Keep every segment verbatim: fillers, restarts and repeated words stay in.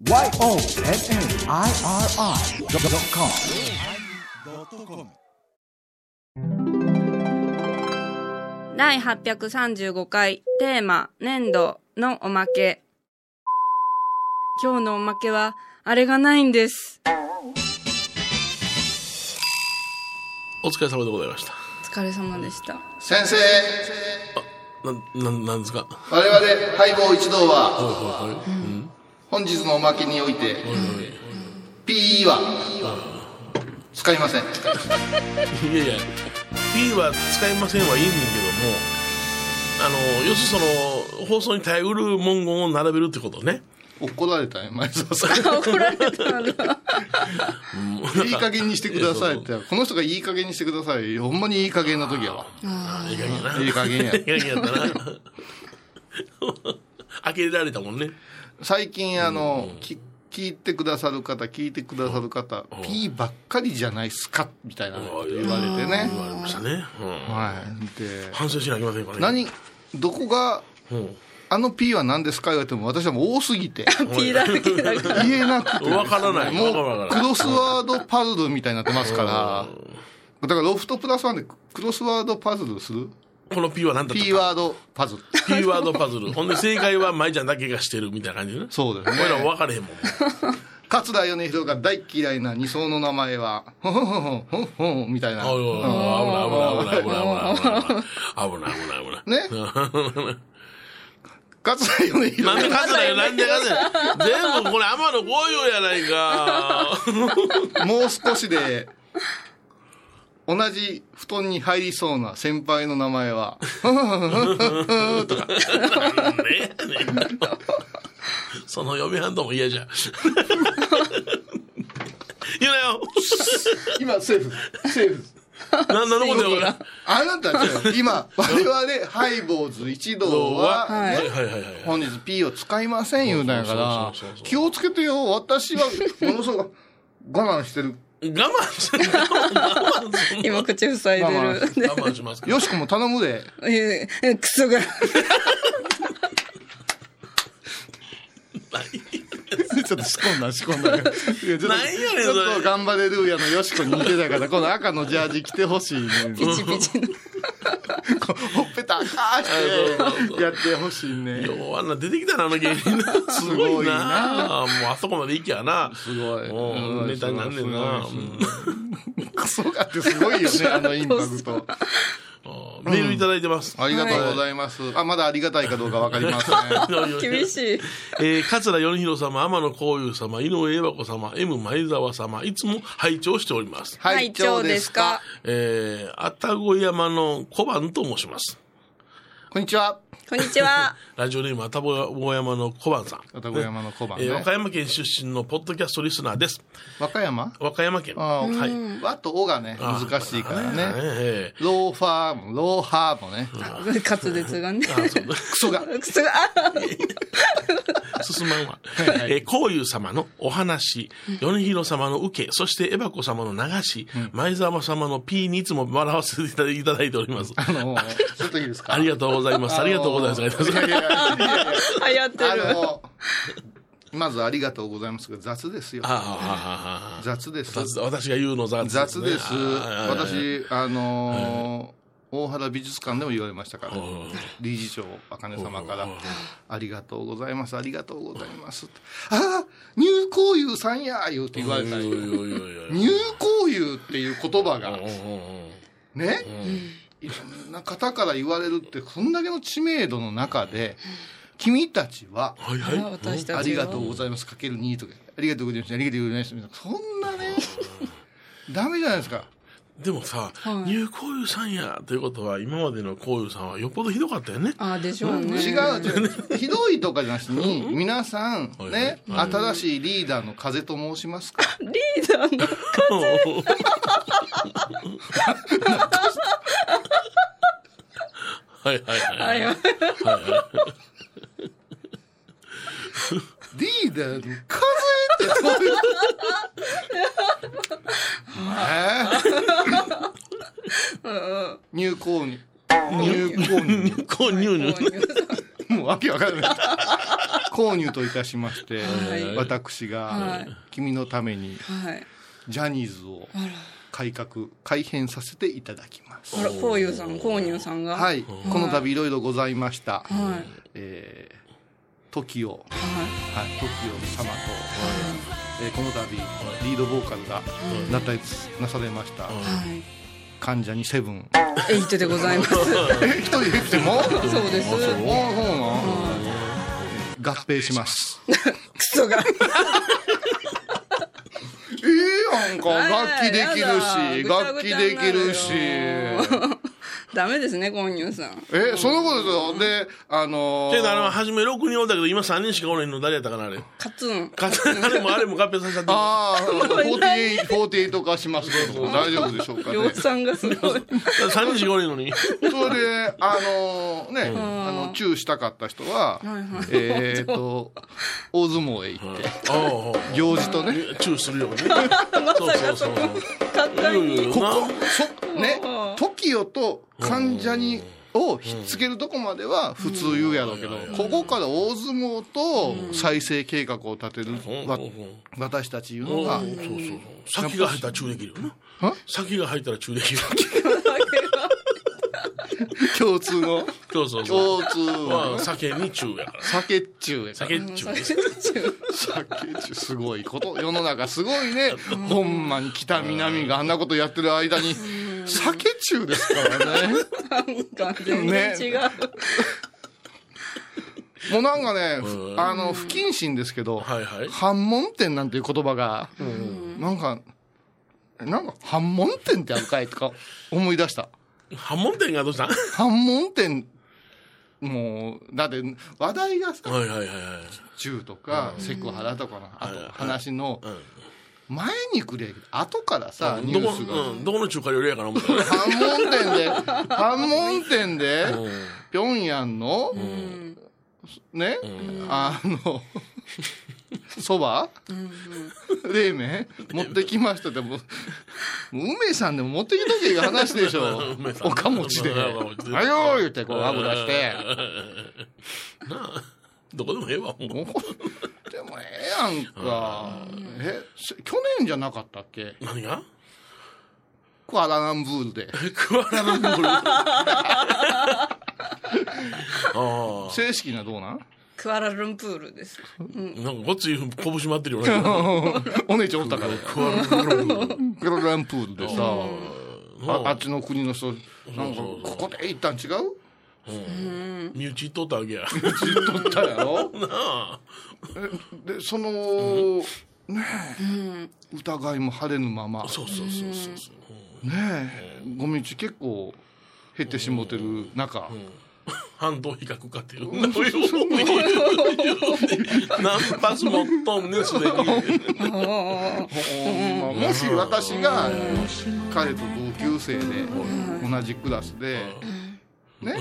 ワイオーエヌエヌアイアールアイドットコムだいはっぴゃくさんじゅうごかいテーマ年度のおまけ。今日のおまけはあれがないんです。 お疲れ様でございました。 お疲れ様でした。 先生、 な、な、なんですか。 我々ハイボー一同は、 はいはいはい、うん、 本日のおまけにおいて、うん、P は使いません。いやいや P は使いませんはいいんだけども、あの要するにその放送に耐えうる文言を並べるってことね。 怒られたね前澤さん。 怒られたんだ。 いい加減にしてくださいって、この人がいい加減にしてください。ほんまにいい加減の時やわ。 ああいい加減な。 いい加減や。 いい加減やったな。開けられたもんね。 最近あの、うん、き聞いてくださる方聞いてくださる方、うん、P ばっかりじゃないっすかみたいなこと言われてね。 言われましたね。うん、 はい。で反省しなきゃいけませんかね。 何どこが、うんあの P は何ですか言われても私はもう多すぎて P だらけだから言えなくてわからない。 もうクロスワードパズルみたいになってますからだからロフトプラスワンでクロスワードパズルするこの P は何だったか P ワードパズル P ワードパズルほんで正解は舞ちゃんだけがしてるみたいな感じね。 そうですね。 これら分かれへんもん。 桂米広が大嫌いな二層の名前はほほほほほほみたいな。 危ない危ない危ない危ない危ない危ない危ない危ないね。 桂米広なんで桂よなんで桂全部これ天野豪陽やないか。 もう少しで同じ布団に入りそうな先輩の名前はとかねその嫁はんとも嫌じゃん。言うなよ。 今セーフセーフ何のことよこれ。 あなた今我々ハイボーズ一同は、ね、本日 P を使いません言うなんやから気をつけてよ。私はものすごく我慢してる。 我慢してる。 今口塞いでる。 我慢しますけど。 よしこも頼むで。 ええクソが。 ちょっと仕込んだ仕込んだ。いやちょっと何やねんちょっと頑張れるやのよしこに似てたからこの赤のジャージ着てほしいね。 ピチピチのほっぺた赤してやってほしいね。 ようあんな出てきたなあの芸人。すごいな。もうあそこまで行きやな。 すごい。 もうネタになんねんな。 クソがってすごいよねあのインパクト。 メールいただいてます、 うん、ありがとうございます、はい、あまだありがたいかどうか分かりません。 厳しい、 えー、桂米広様、天野幸雄様、井上恵和子様、 M 前澤様、いつも拝聴しております。 拝聴ですか。 えー、愛宕山の小判と申します。 こんにちは。 こんにちは。 ラジオネーム愛宕山の小判さん。 愛宕山の小判、ねえー、和歌山県出身のポッドキャストリスナーです。 和歌山和歌山県。 あ、はい。和とおがね難しいからね。えー、ローファーもローハーもね。 滑舌がね。 クソがクソが進まんわ。幸雄様のお話、米広様の受け、そして恵和子様の流し、うん、前澤様の P にいつも笑わせていただいております。 あのちょっといいですか。 ありがとうございます。ありがとうございます。いやいやいやいや流行ってる。あのまずありがとうございますが雑ですよ。 ああ雑です。 私が言うの雑です、ね、 雑です。私あのー、大原美術館でも言われましたから、理事長茜様からありがとうございますありがとうございますああ入幸雄さんや言うって言われたり入幸雄っていう言葉がね、いろんな方から言われるってこんだけの知名度の中で君たちは、 はいはい、 私たちはありがとうございますかけるにとかありがとうございますありがとうございますそんなねダメじゃないですか。 でもさ、はい、入幸雄さんやということは今までの幸雄さんはよっぽどひどかったよね。 あでしょうね。 違う違うひどいとかじゃなしに皆さんね、はいはい、新しいリーダーの風と申しますか。 リーダーの風はいはいはいはいはいリーダーの風ってそういう入校に入校に入校入入もうわけわかんない購入といたしまして、 はい私が、 はい、 君のためにはいジャニーズを改革改編させていただきます。 あら、こういうさん、購入さんが、 はい、この度いろいろございました。 はい、 えー、トキオ、はい、 はい、 トキオ様と、はい、えー、この度リードボーカルが脱退なされました、はい、関ジャニセブンエイトでございます。 え、一人で来てもそうです。 あ、そうなの、合併します。 クソがいいやんか、楽器できるし、楽器できるし。 ダメですね、購入さん。 え、そのことですよ。で、あのー、 けどあの、初めろくにんおったけど、今さんにんしかおれんの誰やったかな、あれ。 カツン。 カツン、あれもあれも合併させちゃって。 ああ、フォーティーエイト、フォーティーエイト化しますけど、大丈夫でしょうかね。 量産がすごい。 さんにんしかおれんのに。 それで、あのー、ね、うん、あの、チューしたかった人は、はいはい、えっと、大相撲へ行って、行事とね。 チューするよね。 まさかそこ、簡単に。 ここ、そ、ね、トキオと関ジャニをひっつけるとこまでは普通言うやろうけど、ここから大相撲と再生計画を立てる私たちいうのが、 先が入ったらチューできるよな。先が入ったらチューできる。 共通のそうそうそう。 共通は酒にチューやから。 酒っちゅうやから。 酒っちゅう。 酒っちゅう。 酒っちゅう。すごいこと。世の中すごいね。ほんまに北南があんなことやってる間に、酒っちゅうですからね。 なんか全然違う。ね、 もうなんかね、あの、不謹慎ですけど、はいはい、反問店なんていう言葉が、なんか、なんか反問店ってあるかいとか思い出した。 反問店がどうしたん？ 反問店、もう、だって話題がさ、 はいはいはいはい、 中とか、セクハラとかのあと話の、前にくれ、後からさ、ニュースが。 うん、どこの中華料理やから思った。 反問店で、反問店で、平壌の、ね、あの、そば、冷麺持ってきましたって、もう、梅さんでも持ってきとけいう話でしょ。おかもちで。はよー言って、こう、油して。 なあ、どこでもええわ、もう。 でもええやんか。え、去年じゃなかったっけ？ 何が？ クアラランブールで。 クアラランブールあ正式などうなん？ クアラルンプールです。 うん、なんかごっつい拳回ってるよね。 お姉ちゃんおったから。クアラルンプール。クアラルンプールでさ、あ, あっちの国の人、なんかここで行ったん違う？ うん、身内取ったわけや。 身内取ったやろなあ。 で、その、うん、ねえ、うん、疑いも晴れぬまま。 そうそうそうそうそう。 ねえ、ご身内結構減ってしもてる中。うんうん、 反動比較かっていう。何発もっとんね、すでに。 もし私が彼と同級生で、同じクラスで、ね、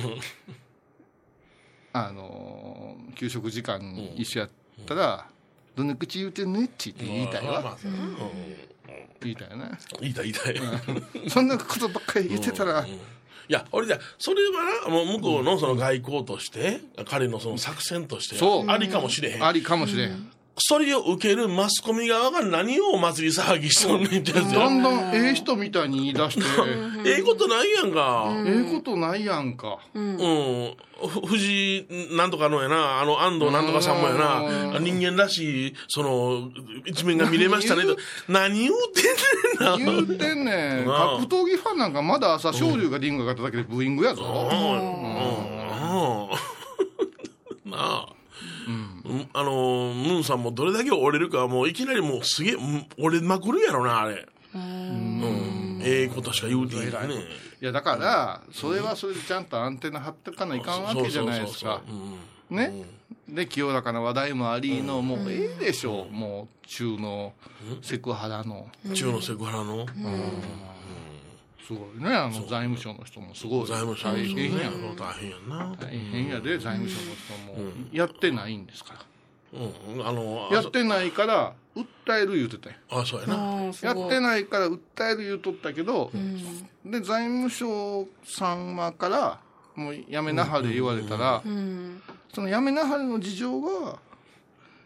あのー、給食時間一緒やったら、どの口言うてんねっちって言いたいわ。言いたいよね。 言いたい言いたい。 そんなことばっかり言ってたら、 いや、俺じゃ、それはな、もう向こうのその外交として、うん、彼のその作戦として、ありかもしれへん。 ありかもしれへん。うん、 それを受けるマスコミ側が何をお祭り騒ぎしとんねんってやつや。 だんだんええ人みたいに言い出して。 ええことないやんか。 ええことないやんか。 うん。うん藤井なんとかのやな、あの安藤なんとかさんもやな、人間らしい、その、一面が見れましたねと。何言うてんねんな。言うてんねん。格闘技ファンなんかまださ、昇龍がリングが叩けてブーイングやぞ。 なあ。うん、あのムーンさんもどれだけ折れるかもういきなりもうすげえ折れまくるやろなあれ。うん、ええことしか言うていいね。 いやだからそれはそれでちゃんとアンテナ張ってかないかんわけじゃないですか。ね。で清らかな話題もありの、うん、もうええでしょう、うん、もう中のセクハラの、 うん、中のセクハラの、うんうん、 すごいね、あの財務省の人もすごい財務省大変や、 ね、大変やな大変やで、財務省の人もやってないんですから、 うん、あのやってないから訴える言うてたよ。 あ、そうやな。 やってないから訴える言うとったけど、うん、で財務省様からもうやめなはれ言われたら、うん、そのやめなはれの事情が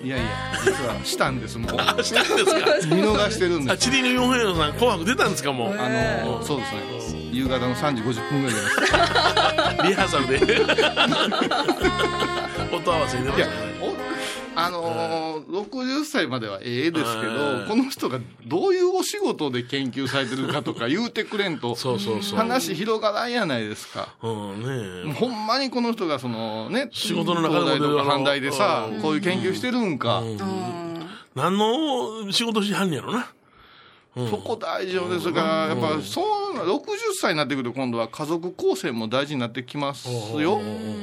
いやいや実はしたんですもうあ、したんですか。 見逃してるんであ、 す。 チリのよん平洋さん、紅白出たんですか、もう。 あのそうですね夕方のさんじごじゅっぷんぐらいです。 リハーサルで。音合わせに出まいやしたね。 おあのー、ろくじゅっさいまではええですけうんどこの人がどういうお仕事で研究されてるかとか言うてくれんとそうそうそう。 話広がらんやないですか。 うんねほんまにこの人がそのね仕事の中でも東大とか阪大でさうんこういう研究してるんか、 うんうん何の仕事しはんねやろな。うんそこ大事ですからやっぱそうろくじゅっさいになってくると今度は家族構成も大事になってきますよ。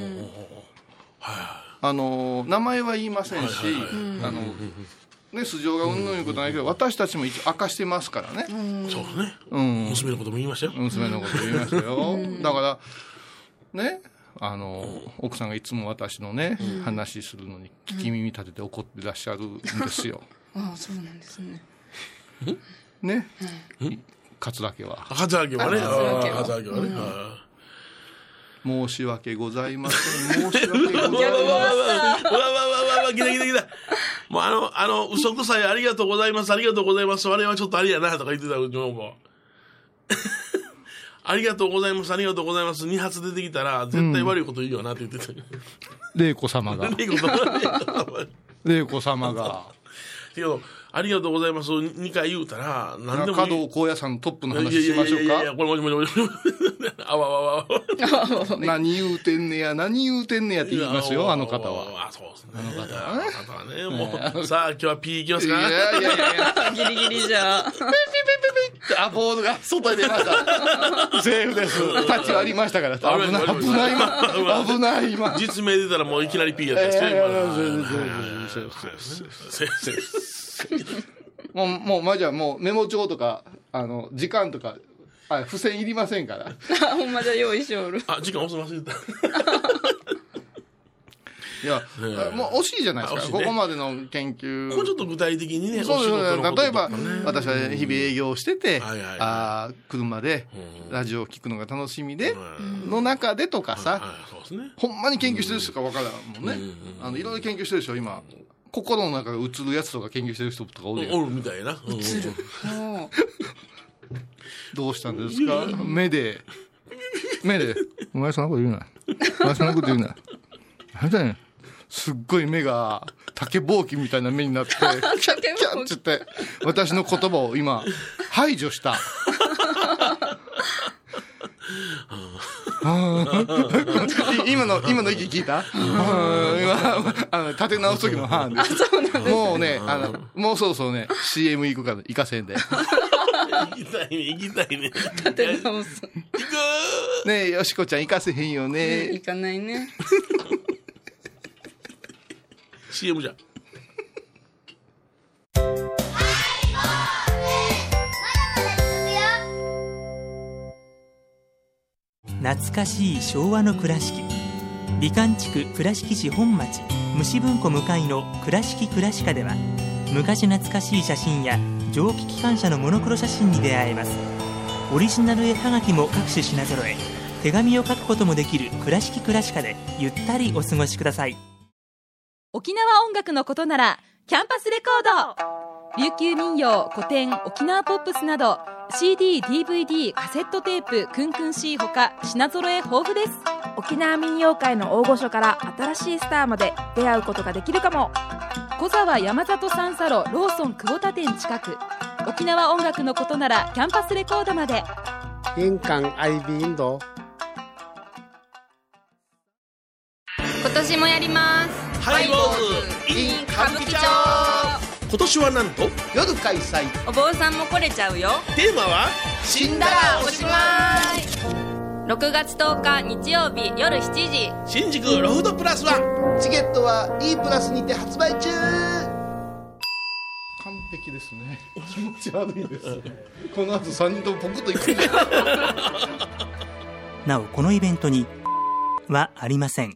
あの名前は言いませんし、あのね素性がうんぬんいうことないけど私たちも一応明かしてますからね。 そうね。 うん、 娘のことも言いましたよ。 娘のこと言いましたよ。だからねあの奥さんがいつも私のね、話するのに聞き耳立てて怒ってらっしゃるんですよ。 ああ、そうなんですね。 ね、桂家は赤崎はね。 赤崎は赤崎はね。は申し訳ございません申し訳ございませんい。うわうわうわうわうわうわうわ来た来た来た。もうあの、あの、嘘くさいありがとうございます、ありがとうございます、あれはちょっとありやな、とか言ってたうちの子。ありがとうございます、ありがとうございます、二発出てきたら、絶対悪いこと言うよなって言ってた。 玲子様がいいこと玲子様がけど、ありがとうございますにかい言うたら、何でも加いい。 藤高野山のトップの話しましょういやいやいやいや、 か。 これもしもしもしもし。あわわわわ。 何言うてんねや何言うてんねやって言いますよあの方は。 あ、そうですね。 あの方はねあの方はね、もう、さあ今日は P いきますいやか。 いやいやいやギリギリじゃ。 あボールが外に出ましたセーフですタッチはありましたから危ない危ない今危ない今実名出たらもういきなり P やったんですね。 いやいやいや今全然はいはいはいセーフセーフセーフセーフもうもうまあじゃあもうメモ帳とかあの時間とかあ付箋いりませんからほんまじゃ用意しおる。 あ、時間押す忘れた。 いや、 ねえもう惜しいじゃないですか、 あ惜しいねここまでの研究もうちょっと具体的にね、 そうですお仕事のこと例えば、 とかね私は日々営業をしてて、 はいはいはいあー車でうんラジオを聞くのが楽しみで、 うんの中でとかさ、 はい、そうですね。 ほんまに研究してる人か分からんもんね、 うんあのいろいろ研究してるでしょ今心の中が映るやつとか研究してる人とかおるやんおるみたいな。うんもどうしたんですか目で目でお前そんなこと言うなお前そんなこと言うな何だよすっごい目が竹ぼうきみたいな目になってキャッキャッつって私の言葉を今排除した今の今の息聞いた今あの立て直す時のハーンですもうねあのもうそろそろね シーエム 行くから行かせんで行きたいね、行きたいね。 立て直す。 行くねえよしこちゃん行かせへんよね行かないね。 ー シーエム じゃん。 懐かしい昭和の倉敷美観地区倉敷市本町虫文庫向かいの倉敷倉歯科では昔懐かしい写真や蒸気機関車のモノクロ写真に出会えます。オリジナル絵はがきも各種品揃え手紙を書くこともできる倉敷倉歯科でゆったりお過ごしください。 沖縄音楽のことならキャンパスレコード琉球民謡古典沖縄ポップスなど シーディー、ディーブイディー、カセットテープクンクン C ほか品揃え豊富です。 沖縄民謡界の大御所から新しいスターまで出会うことができるかも。 小沢山里三佐路ローソン久保田店近く。沖縄音楽のことならキャンパスレコードまで。 印港 アイビー インド今年もやります。 ハイボーズ in 歌舞伎町。今年はなんと夜開催お坊さんも来れちゃうよ。 テーマは死んだらおしまい。ろくがつとおか日曜日夜しちじ新宿ロフトプラスワン。 チケットは E プラスにて発売中。 完璧ですね気持ち悪いですねこの後さんにんともポクッといくんじゃなおこのイベントにはありません。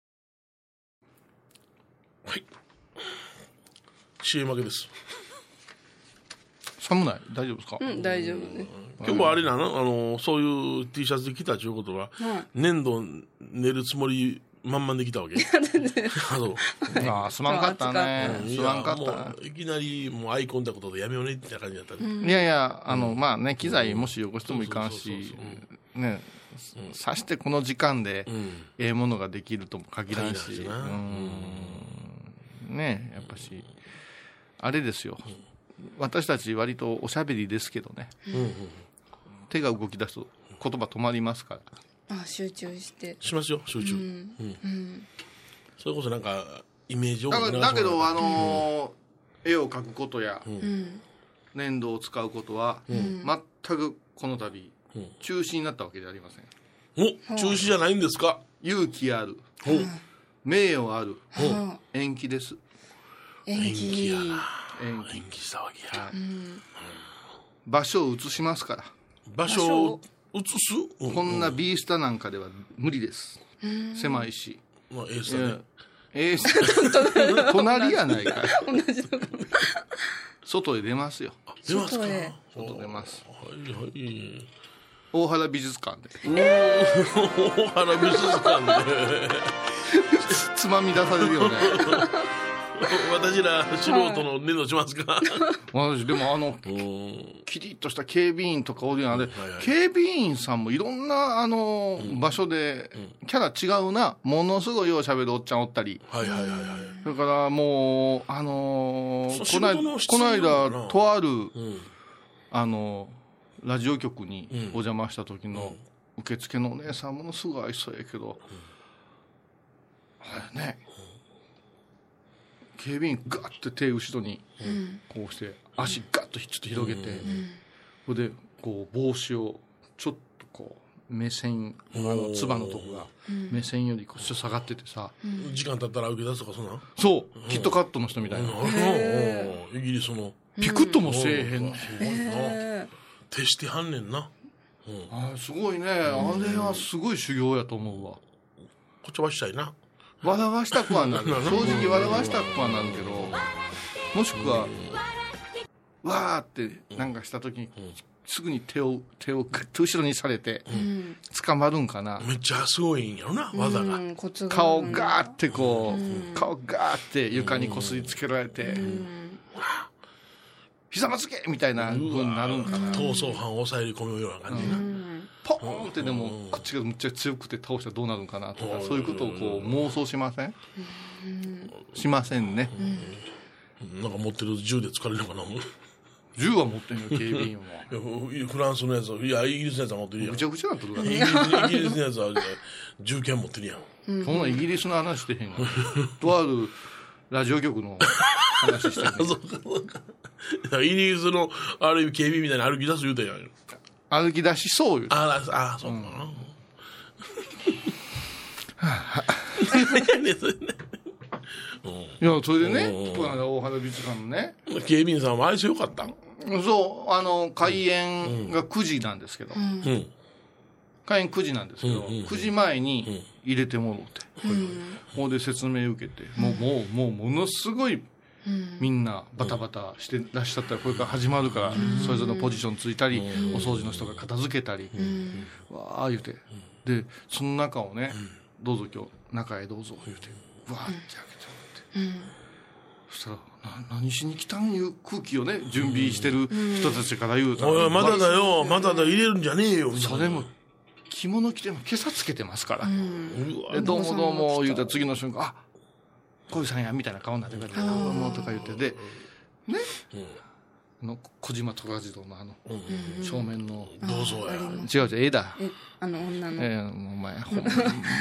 はい。シーエム 負けです。 寒ない大丈夫ですか、 うん大丈夫ね。 今日はあれなの、あのそういう T シャツで着たということは、 はい粘土練るつもり満々できたわけ。あのああ、すまんかったね。 うんすまんかっいやもた。 ういきなりもうアイコンタクトでやめようねって感じだったね。 いやいや、あの、まあね、機材もし汚してもいかんそうそうしそう、 ね、さしてこの時間でうん。 ええものができるとも限らんし、 限らんしなうんね、やっぱし、あれですよ。私たち割とおしゃべりですけどね、 うんうん。 手が動き出すと言葉止まりますから。 あ、集中して。 しますよ、集中。 ううん。 ん。うん。 それこそなんか、イメージをだからだけど、あの、 のー絵を描くことやうん。 粘土を使うことは、 ん全くこの度、 うん中止になったわけじゃありません。 お、中止じゃないんですか。 勇気ある、 ほう。 名誉ある、 はあ延期です。 延延期期。 やな。 延期。 延期したわけや。 うん。 場所を移しますから。 場所を移す、うこんなビースタなんかでは無理です。狭いし。 まあ、エースだね。 ええ隣やないかい。外へ出ますよ。 出ますか。 外へ外出ます。 はいはい。 大原美術館で。 大原美術館で。 つまみ出されるよね。 私ら素人の粘土しますか。 私、でもあの、 うん。 キリッとした警備員とかおるやん。あれ、 はいはい警備員さんもいろんな、あの、場所で、キャラ違うな。ものすごいよう喋るおっちゃんおったり。 はいはいはいはい。 それからもう、あのーそうこない仕事の質このなのかな間、とある、 うん。 あの、ラジオ局にうんお邪魔した時の受付のお姉さん、ものすごい愛想やけど、あれね、警備員ガッて手後ろにこうして足ガッとちょっと広げて、それでこう帽子をちょっとこう目線、あのつばのとこが目線よりこうちょっと下がっててさ、 時間経ったら受け出すとかそんなん。 そう、キットカットの人みたいな、 うんイギリスの。 ピクッともせえへんね、 すごいな。徹してはんねんな。 あーすごいね、あれはすごい修行やと思うわ。 こっちはしたいな。 笑わしたくはなる正直笑わしたくはなるけど、もしくはわーってなんかした時にすぐに手を手をグッと後ろにされて捕まるんかな、 めっちゃすごいんやろな、技が。 うん、コツが。 顔ガーってこう顔ガーって床にこすりつけられてひざまずけみたいな風になるんかな、 逃走犯を抑え込むような感じな。 ポーンってでもこっちがむっちゃ強くて倒したらどうなるんかなとか、そういうことをこう妄想しませんしませんね。 なんか持ってる銃で疲れるのかな。 銃は持ってんよ警備員は。 いやフランスのやつは、いや、イギリスのやつは持ってるやん。 ぐちゃぐちゃなっとるからイギリスイギリスのやつは銃剣持ってるやん。 そんなイギリスの話してへんがとあるラジオ局の話してるそうかそうか。いやイギリスのある意味警備みたいに歩き出す言うたやん。 歩き出しそうよ。 ああ、そうかな。 いやそれでね、 うんこの間大原美術館のね、 警備員さんは相性よかったん。 そうあの開演がくじなんですけど、 うん。 開演くじなんですけど、 うんうんうんくじまえに入れてもろうて、ここで説明受けて、もうもうもうものすごいみんなバタバタしてらっしゃったら、これから始まるからそれぞれのポジションついたり、お掃除の人が片付けたり、わー言うて、でその中をね、どうぞ今日中へどうぞ言うてわーって開けてもらって、そしたらな何しに来たんいう空気をね準備してる人たちから言うたら、 おい、まだだよ、まだだ、入れるんじゃねえよ、みたいな。 それも着物着ても今朝つけてますから、 うわでどうもどうも言うたら次の瞬間、あ小井さんやみたいな顔になってくれて、どうもとか言って、でね、あの小島虎次郎のあの正面の、 どうぞや。 違う違う絵だ、 え、あの女の。 えー、お前ほんま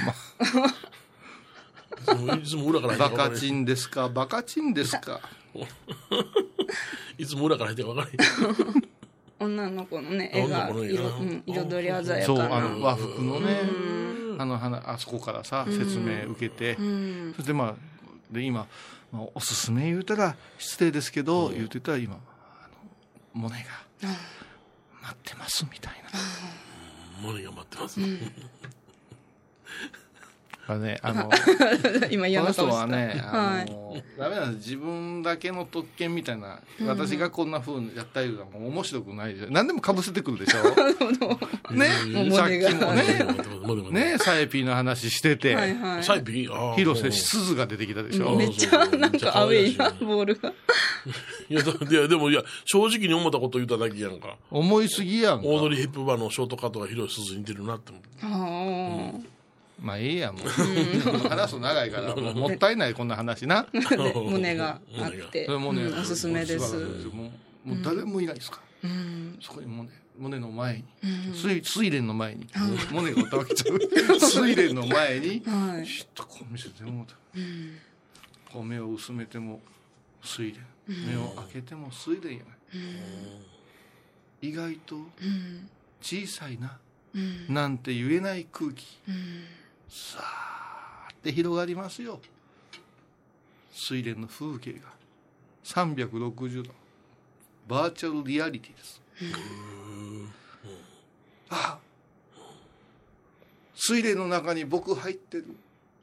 いつも裏から入バって分かれカチンですかバカチンですかいつも裏から入って分かれへん。 女の子のね、絵が女の子の絵が色、うん、彩り鮮やそうかな。 あの和服のね、あの花あそこからさ説明受けて、そしてまあで今、まあ、おすすめ言うたら失礼ですけど、言うてたら今あのモネが待ってますみたいな、 モネが待ってます。 あね、あの今嫌な顔した。 この人はね、あの、 はい、 ダメなんです。自分だけの特権みたいな、うん、私がこんな風にやったりとかもう面白くないじゃん。何でも被せてくるでしょ。ね、さっきもね、ね、サエピーの話してて、はいはい、 サエピー、 広瀬すずが出てきたでしょ。 めっちゃなんかアウェイなボールが。 いや、いやでもいや正直に思ったこと言っただけやんか。 思いすぎやんか。 オードリー・ヘップバーンのショートカットが広瀬すずに似てるなって思って。 ああ。 うんまあいいやもう、うん、話すと長いからもうもったいないこんな話な胸があって胸、 うん、おすすめです。 もう、もう誰もいないですから、うん、そこに胸胸の前に、うん、睡睡蓮の前に、うん、胸がたわけちゃう睡蓮の前に、はい、しっとこう見せても、うん、こう目を薄めても睡蓮、うん、目を開けても睡蓮やない、うん、意外と小さいな、うん、なんて言えない空気、うんさーって広がりますよ。睡蓮の風景がさんびゃくろくじゅうどバーチャルリアリティです。あ、睡蓮の中に僕入ってる。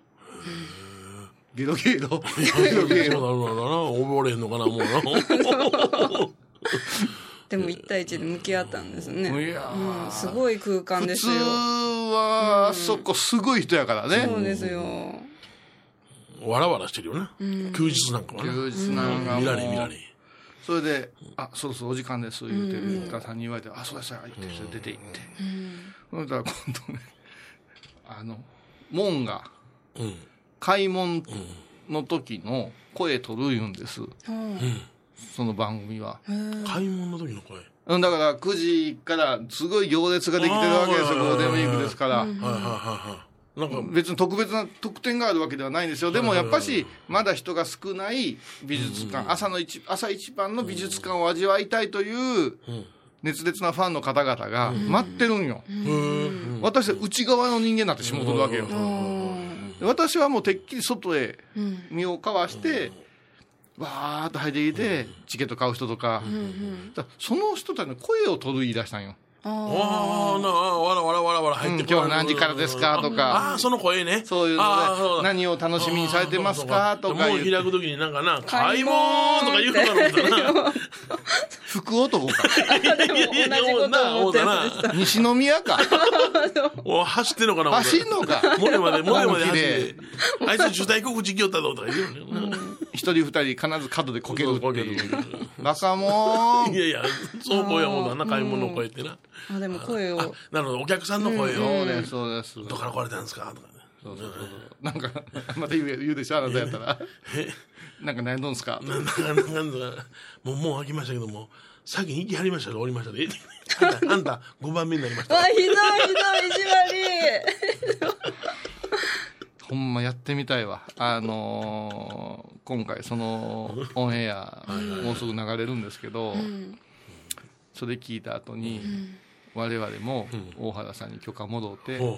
ゲロゲロゲロゲロ。 溺れへんのかなもうな。 でも一対一で向き合ったんですね。いや、うん、すごい空間ですよ。 普通は、うん、そこすごい人やからね。 そうですよ。 わらわらしてるよね、うん、休日なんかはね。 休日なんかも、 うん、見られ見られ。 それで、あ、そろそろお時間です言うて、うん、田さんに言われて、あ、そうですよ言って、出て行って。うん、そしたら今度ね、あの、門が、うん、開門の時の声取る言うんです。うん、その番組は。 開門の時の声。 うん、だからくじからすごい行列ができてるわけですよ、ゴールデンウィークですから。はいはいはい。なんか別に特別な特典があるわけではないんですよ。でもやっぱしまだ人が少ない美術館、朝の一朝一番の美術館を味わいたいという熱烈なファンの方々が待ってるんよ。私は内側の人間になってしもとるわけよ。私はもうてっきり外へ身をかわしてわーっと入ってきてチケット買う人とか、だその人たちの声を取る言い出したんよ。 ああ、なあ、わらわらわらわら入ってくる、うん、今日は何時からですかとか、 ああ、その声ね。 そういうので、何を楽しみにされてますかとか。 もう開くときになんかな、開門とか言うからもんだな。 福男か。 でも同じこと思ってる。 西宮か。 お走ってんのかな。 走んのか。 モネまで、モネまで走って。あいつ受胎告知行ったぞとか言うのよ。 一人二人必ず角でこけるっていう。バカもん。 いやいや、そう声はもうだな、買い物の声ってな。 あ、でも声を。 なるほど、お客さんの声を。 そうです、そうです。 どこから来られたんですかとかね。 そうそうそう。なんか、また言う、言うでしょ、あなたやったら。なんか何どんすかなんか、なんか、もう、もう開きましたけども、先に行きはりましたが、おりましたで。あんた、あんた、ごばんめになりました。 わ、ひどいひどい、意地悪い。 ほんまやってみたいわ。あのー、今回そのオンエアもうすぐ流れるんですけど、うん、それ聞いた後に、うん、我々も大原さんに許可戻って、うん、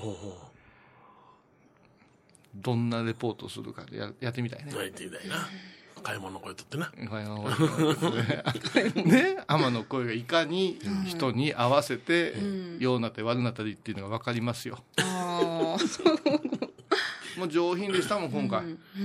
どんなレポートするかで や, やってみたいね。 やってみたいな。買い物の声とってな。 買い物の声ね。天の声がいかに人に合わせて、うん、ようなって悪なったりっていうのが分かりますよ。あもう上品でしたもん今回、うんうん、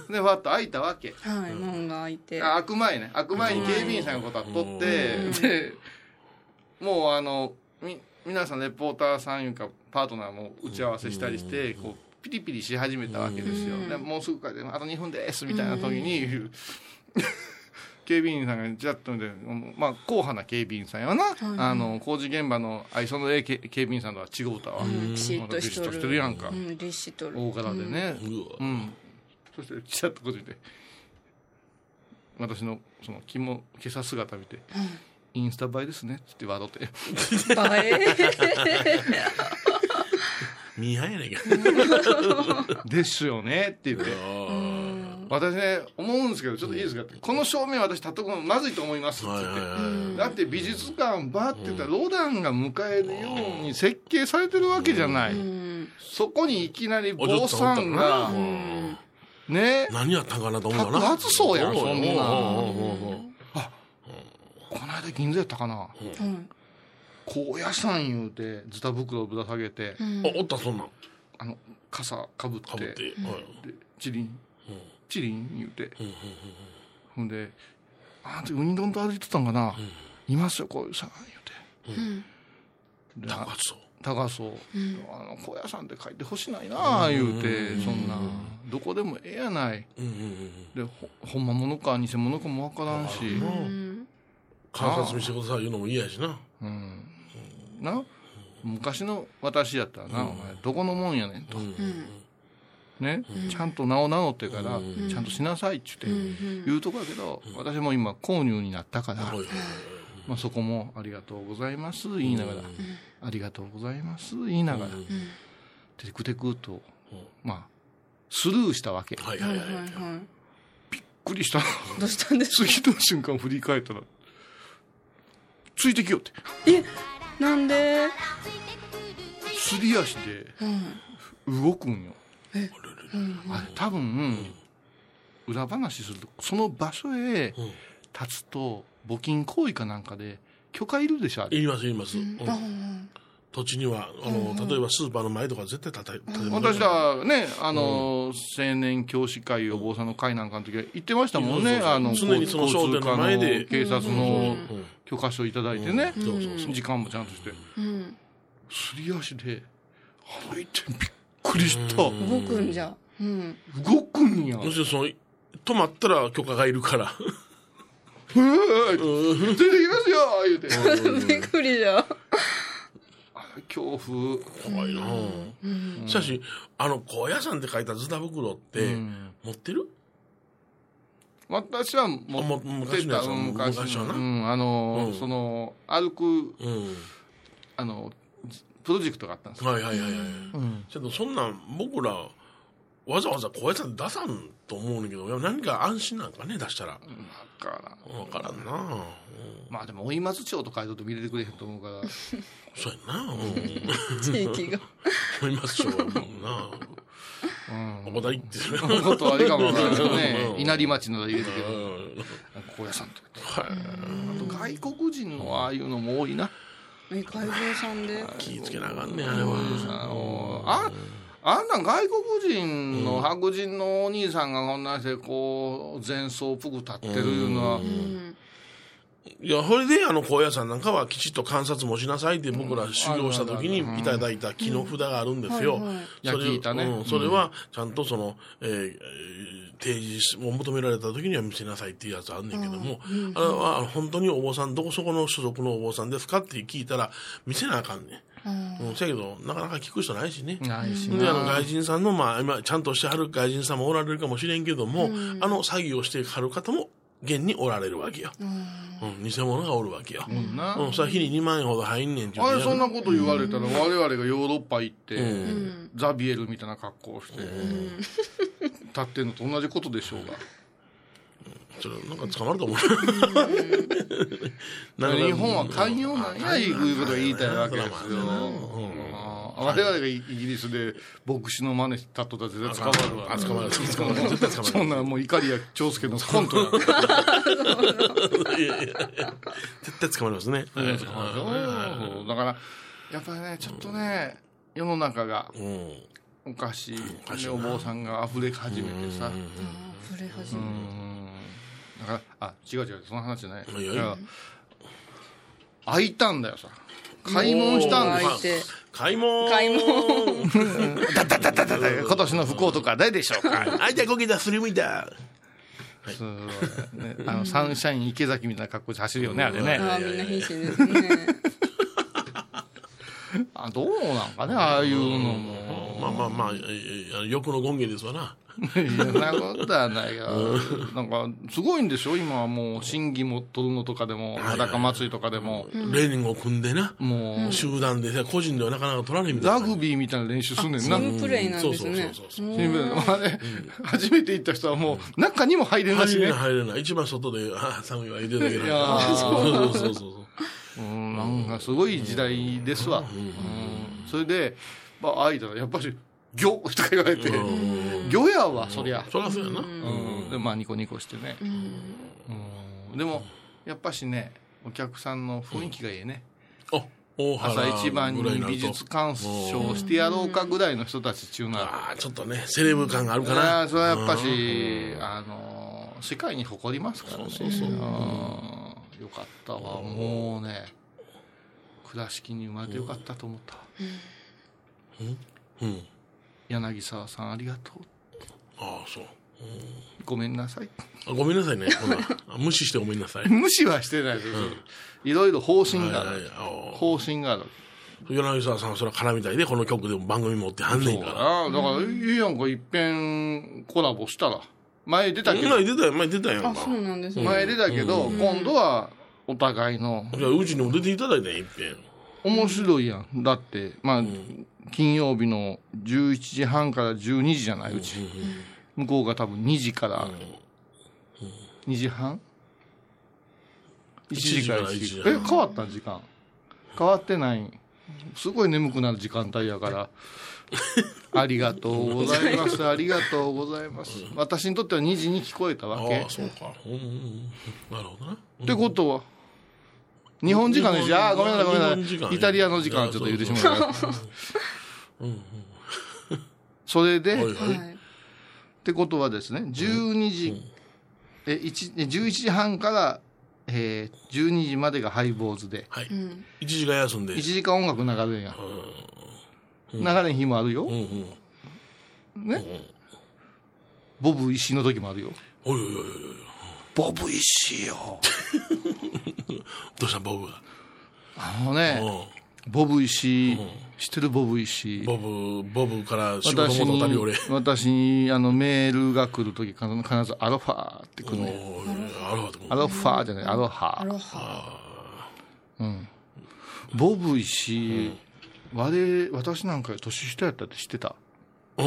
でわっと開いたわけ、 はい、門が開いて開く前ね開く前に警備員さんがこう立っとって、うん、でもうあのみ皆さんレポーターさんいうかパートナーも打ち合わせしたりしてこうピリピリし始めたわけですよ、うん、でもうすぐからあとにふんですみたいな時に、うん、警備員さんがちらっと見て、まあ、硬派な警備員さんやな、はい、あの工事現場の愛想のええ警備員さんとは違うたわ、うん、 ビシッとしてる、 してるやんか、 うん、リシとる大柄でね、うんうん、そしてちらっとこっち見て私のその着も今朝姿見て、うん、インスタ映えですねって笑って映え見合いやねんけどですよねって言って私ね思うんですけどちょっといいですか、うん、この正面私立っとくのまずいと思いますって言って、はいはいはい、だって美術館バーって言ったらロダンが迎えるように設計されてるわけじゃない、うん、そこにいきなり坊さんがね何やったんかなと思うな初そうやんそんなあこの間銀座やったかな、うん高野山言うてズタ袋ぶら下げて、 うん、あおったそんなんあの傘かぶってかぶって、はい、 でチリン、うん、チリン言うて、 うんうんうん、 ほんであんたウニ丼と歩いてたんかな、うん、いますよこういうさん言うて、うん、 高そう高そう、うん、あの高野山で書いてほしないな言うて、うん、そんなどこでもええやない、うんうんうん、で ほ, ほんまものか偽物かも分からんし、うん、 観察見してください言うのも嫌やしな、うんうん、 な昔の私やったらな、うん、お前どこのもんやねんと、うんねうん、ちゃんと名を名乗ってから、うん、ちゃんとしなさいって言って、うん、言うとこやけど、うん、私も今購入になったから、うんまあ、そこもありがとうございます言いながら、うん、ありがとうございます言いながら、うん、テクテクと、うん、まあスルーしたわけ、はいはいはいはい、びっくりした。 どうしたんですか？ 次の瞬間振り返ったらついてきよって。 えなんで？ すり足で動くんよ、うん、えあれ多分、うん、裏話するとその場所へ立つと募金行為かなんかで許可いるでしょ。 いりますいります、うんうん土地にはあの、うん、例えばスーパーの前とか絶対立て、 うん、私はねあの、うん、青年教師会お坊さんの会なんかの時は行ってましたもんね、うん、あの常にその商店の前で警察の許可証いただいてね、うんうん、時間もちゃんとして、うん、すり足で歩いてびっくりした、うん、 動くんじゃ、うん、 動くんや。 そしてその止まったら許可がいるからうー出てきますよ言うてびっくりじゃ恐怖怖いな、うん、しかしあの高野山って書いたズタ袋って、うん、持ってる？ 私は持ってた昔の昔はな、うん、あの、うん、その歩く、うん、あのプロジェクトがあったんですよ。 はいはいはいはい、うん、けどそんなん僕らわざわざ高野山で出さんと思うんだけど何か安心なんかね出したら分からん分からんな、うん、 まあでも追松町と書いとって見れてくれへんと思うからそうやな、うん、 地域が追松町はもうなおこだりっておことありかもわからないね稲荷町など入れてけど高野山とかあと外国人のああいうのも多いな。 え海蔵さんで気ぃつけなあかんねあれはああんなん外国人の白人のお兄さんがこんなしてこう前奏っぽく立ってるのは、うん、 いやそれであの高野山なんかはきちっと観察もしなさいって僕ら修行した時にいただいた木の札があるんですよ、うんはいはい、それ、 焼き板ね、 うん、それはちゃんとその、えー、提示を求められた時には見せなさいっていうやつあんねんけども、うん、あれは本当にお坊さんどこそこの所属のお坊さんですかって聞いたら見せなあかんねん。うん、せやけどなかなか聞く人ないしね。ないしであの外人さんのまあ今ちゃんとしてはる外人さんもおられるかもしれんけども、うん、あの詐欺をしてはる方も現におられるわけよ。うん、うん、偽物がおるわけよ。うん、うん、それ日ににまん円ほど入んねんってあれそんなこと言われたら、うん、我々がヨーロッパ行って、うん、ザビエルみたいな格好をして、うん、立ってんのと同じことでしょうが。 それなんか捕まると思う日本は寛容なんやいうことを言いたいわけですよ。我々がイギリスで牧師の真似したとったら絶対捕まるわ。 捕まる捕まる絶対捕まる。 そんなもう怒りや長介のコントやいやいや絶対捕まりますね。だからやっぱりねちょっとね世の中がおかしいお坊さんが溢れ始めてさ溢れ始めてだからあ違う違うその話じゃない。いやいや開いたんだよさ。開門したんです。 開門開門だだだだだだ今年の不幸とか誰でしょうか。 あいたこけたするみたい。そうねあのサンシャイン池崎みたいな格好で走るよねあれね。 あみんな必死ですね。 あどうなんかねああいうのもまあまあまあ欲の権限ですわな。 いやそんなことはないよ。なんかすごいんでしょ今はもう審議も取るのとかでも裸祭りとかでもレーニングを組んでなもう集団で個人ではなかなか取られへんみたいなラグビーみたいな練習すんねんな。 チームプレイなんですね。 そうそうそうそうあれ初めて行った人はもう中にも入れないしね。 入れない一番外であ寒いわ言うてたけど。 いやそうそうそうそううんなんかすごい時代ですわ。それでまあ間やっぱり魚とか言われて魚やわそりゃそりゃそうやな、うん、 でまあニコニコしてね、うん、でもやっぱしねお客さんの雰囲気がいいね、 うん、あ大原朝一番に美術鑑賞してやろうかぐらいの人たちっていうのは、 ああちょっとねセレブ感があるかな。 それはやっぱし、あの世界に誇りますからね。 そうそうそう、うん、 よかったわ、もうね倉敷に生まれてよかったと思った、 うんうん、 柳沢さんありがとう。 ああそう、うん、 ごめんなさい。 ごめんなさいね。ほら無視してごめんなさい。 無視はしてないです、うん、いろいろ方針がある、はいはい、方針がある。 柳沢さんはそれは絡みたいでこの曲でも番組持ってはんねんから。 そうだからいいやんか、いっぺんコラボしたら。前出たけど前出たよ前出たやんか。 あ、そうなんですね。 前出たけど、うん、今度はお互いの、 いやうちにも出ていただいたんいっぺん。 面白いやん。だってまあ、うん、金曜日のじゅういちじはんからじゅうにじじゃない、うち、うん、向こうが多分にじから、うんうん、にじはんいちじからいちじ。え、変わった時間変わってない。すごい眠くなる時間帯やからありがとうございますありがとうございます、うん、私にとってはにじに聞こえたわけ。 ああそうか、うんうん、なるほどな、 うん、ってことは日本時間でじゃあごめんなさいごめんなさいイタリアの時間ちょっと言ってしまうそれで、はいはい、ってことはですねじゅうにじ、うん、えじゅういちじはんからえー、じゅうにじまでがハイボーズで、 はいうん、いちじかん休んでいちじかん音楽流れるんや、うん、流れん日もあるよ、うんうん、ね、うん、ボブ石の時もあるよ。 おいおいおいおいボブ石よどうしたボブが。 あのねボブ石、うん、知ってるボブ石。 ボブボブから仕事もと旅俺私にあのメールが来るとき必ずアロファーって来るね。アロファアロファーじゃないアロハ。アロハ。うん。ボブ石、うん、我私なんか年下やったって知ってた。 うん、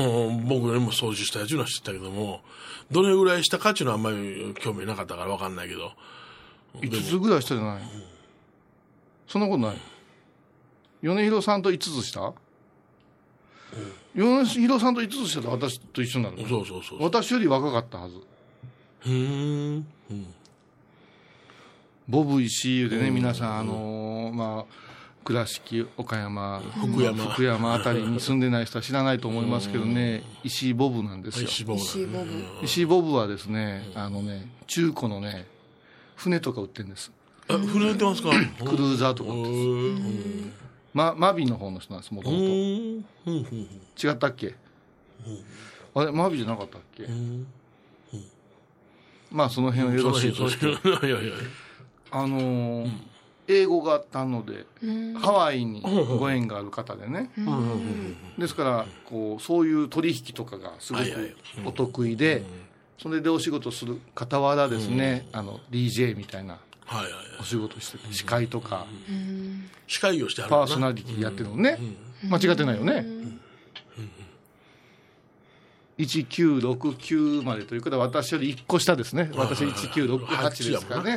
僕よりも掃除したやついうのは知ったけども、どれぐらいしたかっていうのはあんまり興味なかったから分かんないけど。 いつつぐらいしたじゃない、うん、そんなことない。米広さんといつつした、うん、米広さんといつつしたら私と一緒になるの。 そうそうそう。 私より若かったはず。 うーん、うん、 ボブ石井でね、うん、皆さんあのー、まあ倉敷岡山福山福山あたりに住んでない人は知らないと思いますけどね、石井ボブなんですよ。 石井ボブ、 石井ボブ、 石井ボブはですね、あのね中古のね船とか売ってるんです。 あ、船売ってますか。クルーザーとか売ってるんです。ま、マビの方の人なんです、もともと。違ったっけ、あれマビじゃなかったっけ。まあその辺はよろしいとして、あのーうん、英語があったのでハワイにご縁がある方でね、ですからこうそういう取引とかがすごくお得意で、それでお仕事する傍らですね、あの ディージェー みたいなお仕事してて、司会とか司会をしてパーソナリティやってるのね、間違ってないよね。いちきゅうろくきゅうまでということは私よりいっこ下ですね。私いちきゅうろくはちですからね。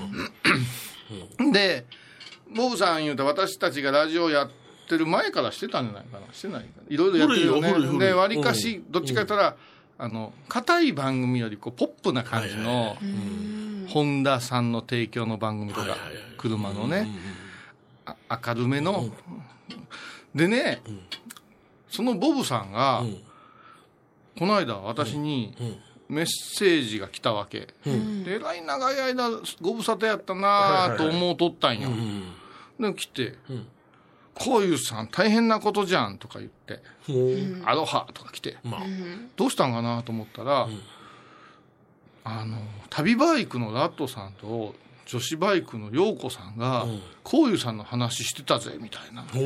でボブさん言うと私たちがラジオやってる前からしてたんじゃないかな。してないかな。いろいろやってるよね。でわりかしどっちか言ったらあの硬い番組よりこうポップな感じの本田さんの提供の番組とか車のね明るめのでね、そのボブさんがこの間私にメッセージが来たわけ、うん、でえらい長い間ご無沙汰やったなと思うとったんよ、はいはいはい、で来て「こういうさん大変なことじゃん」とか言って「うん、アロハ」とか来て、まあ、どうしたんかなと思ったら、うん、あの旅バイクのラットさんと女子バイクの陽子さんがこういうさんの話してたぜみたいな、うん、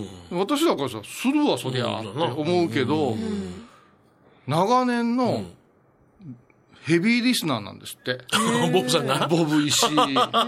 私だからさするわそりゃって思うけど、うん、長年のヘビーリスナーなんですって。 ボブさんがボブ石井。へ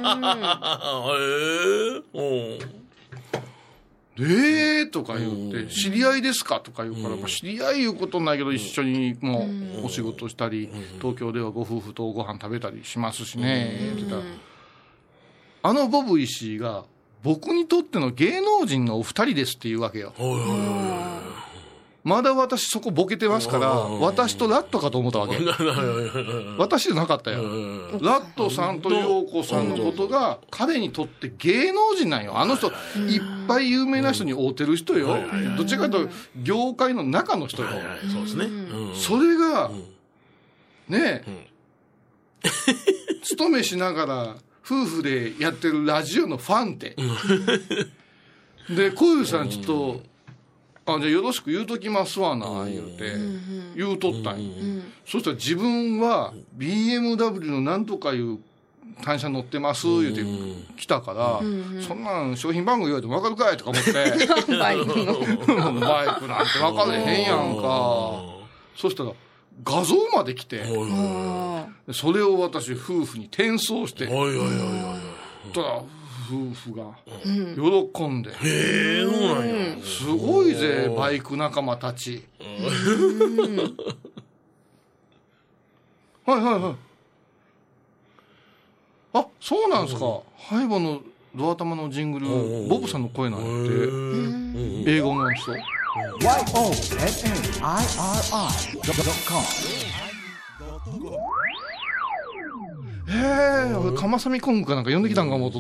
え。 えーとか言って、知り合いですかとか言うから、知り合いいうことないけど一緒にもうお仕事したり、東京ではご夫婦とご飯食べたりしますしね、って言ったら、あのボブ石井が僕にとっての芸能人のお二人ですって言うわけよ。 まだ私そこボケてますから、私とラットかと思ったわけ。私じゃなかったよ。ラットさんと陽子さんのことが彼にとって芸能人なんよ。あの人いっぱい有名な人に会うてる人よ。どっちかというと業界の中の人よ。 そうですね。 それがねえ勤めしながら夫婦でやってるラジオのファンってで小遊さんちょっとあじゃあよろしく言うときますわな言うて言うとったんよ。そしたら自分は ビーエムダブリュー のなんとかいう単車乗ってます言うて来たから、そんなん商品番号言われても分かるかいとか思ってバイクのバイクなんて分かれへんやんか。そしたら画像まで来て、それを私夫婦に転送して、おいおいおいおい、たら夫婦が喜んで、へえ、そうなんや。すごいぜバイク仲間たち。はいはいはい。あ、そうなんですか。ハイボのドア玉のジングル、ボブさんの声なんやって。英語の人。 ワイオーエヌエヌアイアールアイドットコムへえ、俺カマサミコングかなんか呼んできたんかもとった。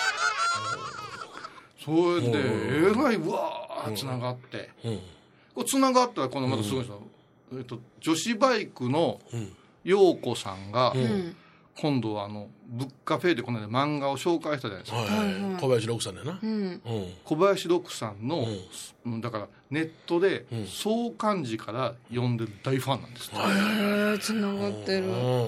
それでえらいうわーつながって、これつながったらこのまたすごいですよ、えっと女子バイクの陽子さんが今度はあのブッカフェでこの間漫画を紹介したじゃないですか、はいはい、 小林六さんだよな、うん、 小林六さんの、うん、だからネットで創刊時から読んでる大ファンなんです、 へえ、つながってる。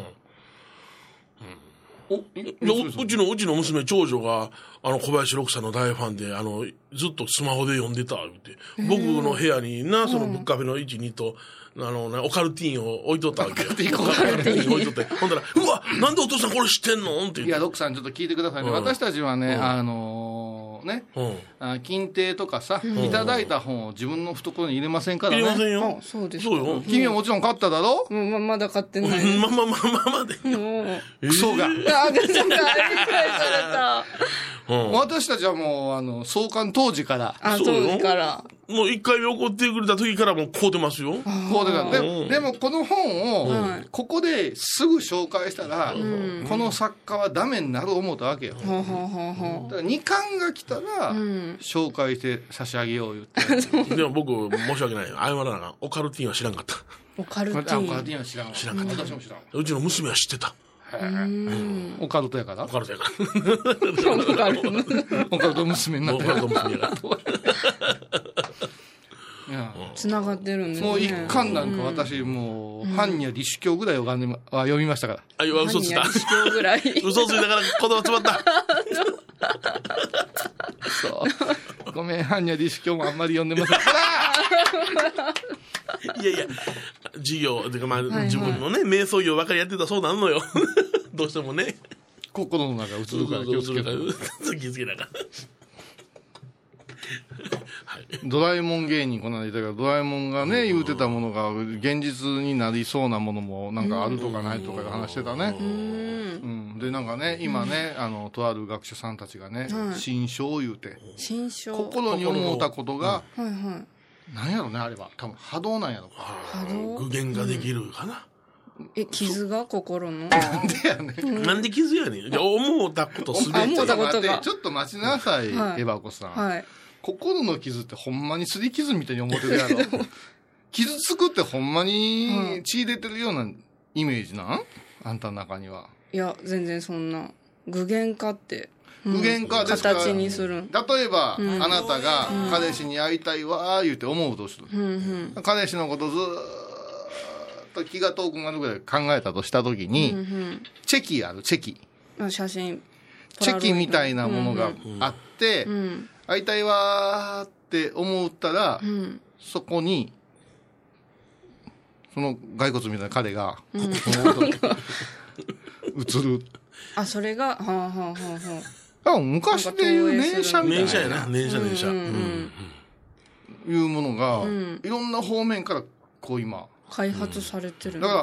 おいや う, うちのうちの娘長女があの小林六さんの大ファンであのずっとスマホで読んでたって僕の部屋になそのブッカフェのいちにとあのねオカルティーンを置いとったわけよ。オカルティーン置いとってほんだらうわなんでお父さんこれ知ってんのって言って。 いや六さんちょっと聞いてくださいね、うん、私たちはね、うん、あのー、ね、うん、あ金亭とかさ、うん、いただいた本を自分の懐に入れませんからね。 入れませんよ。 あ、そうですそうよ。 君はもちろん買っただろ。 うん、ままだ買ってない。 まままままで。 クソが。 あ、ちょっとびっくりされた。 うん、私たちはもうあの創刊当時からあ当時からもう一回怒ってくれた時からもうこう出ますよ。 こう出た。で, でもこの本をここですぐ紹介したら、うん、この作家はダメになる思ったわけよ。うん、だからにかんが来たら、うん、紹介して差し上げよう言って。 でも僕申し訳ない。謝らなあかん。オカルティーンは知らんかった。 オカルティーン。 オカルティーンは知らんかった。知らんかった。私も知らん。 うちの娘は知ってた。 オカルトやから。 オカルトやから。 オカルト。 オカルト娘になってる。 オカルト娘やから。 つながってるんですね。 もう一巻なんか私もう般若理主教ぐらいを読みましたから。 あ、今嘘ついた。 般若理主教ぐらい。 嘘ついたから言葉詰まった。 そう。ごめん、般若理主教もあんまり読んでません。 いやいや、授業てかまあ、はいはい、自分のね瞑想業ばかりやってたそうなんのよ。どうしてもね。 心の中映るから気をつけた。 気をつけながら。 はい、ドラえもん芸人この間言ったからドラえもんがね言うてたものが現実になりそうなものもなんかあるとかないとかで話してたね。うん、でなんかね今ねあのとある学者さんたちがね心象を言うて心に思ったことがなんやろねあれは多分波動なんやろ波動具現ができるかな。 え、傷が心のなんでやねん。 なんで傷やねん。じゃ思ったことすべて。 思ったことがちょっと待ちなさい、はい、エバコさん、はい、心の傷ってほんまにすり傷みたいに思ってるやろ。傷つくってほんまに血出てるようなイメージなん、あんたの中には。 いや全然そんな具現化って、 うん、具現化ですから形にする。 例えば、うん、あなたが彼氏に会いたいわー言うて思うとする、うんうん、彼氏のことずーっと気が遠くなるぐらい考えたとしたときに、うんうん、チェキあるチェキ写真チェキみたいなものがあって、うんうん、会いたいわーって思ったら、うん、そこにその骸骨みたいな彼が、うん、映る。 あ、それがはあはあはあはあ。昔でいう念写みたいな。 念写やな、念写念写、うんうんうん、いうものが、うん、いろんな方面からこう今開発されてる、 うん、だから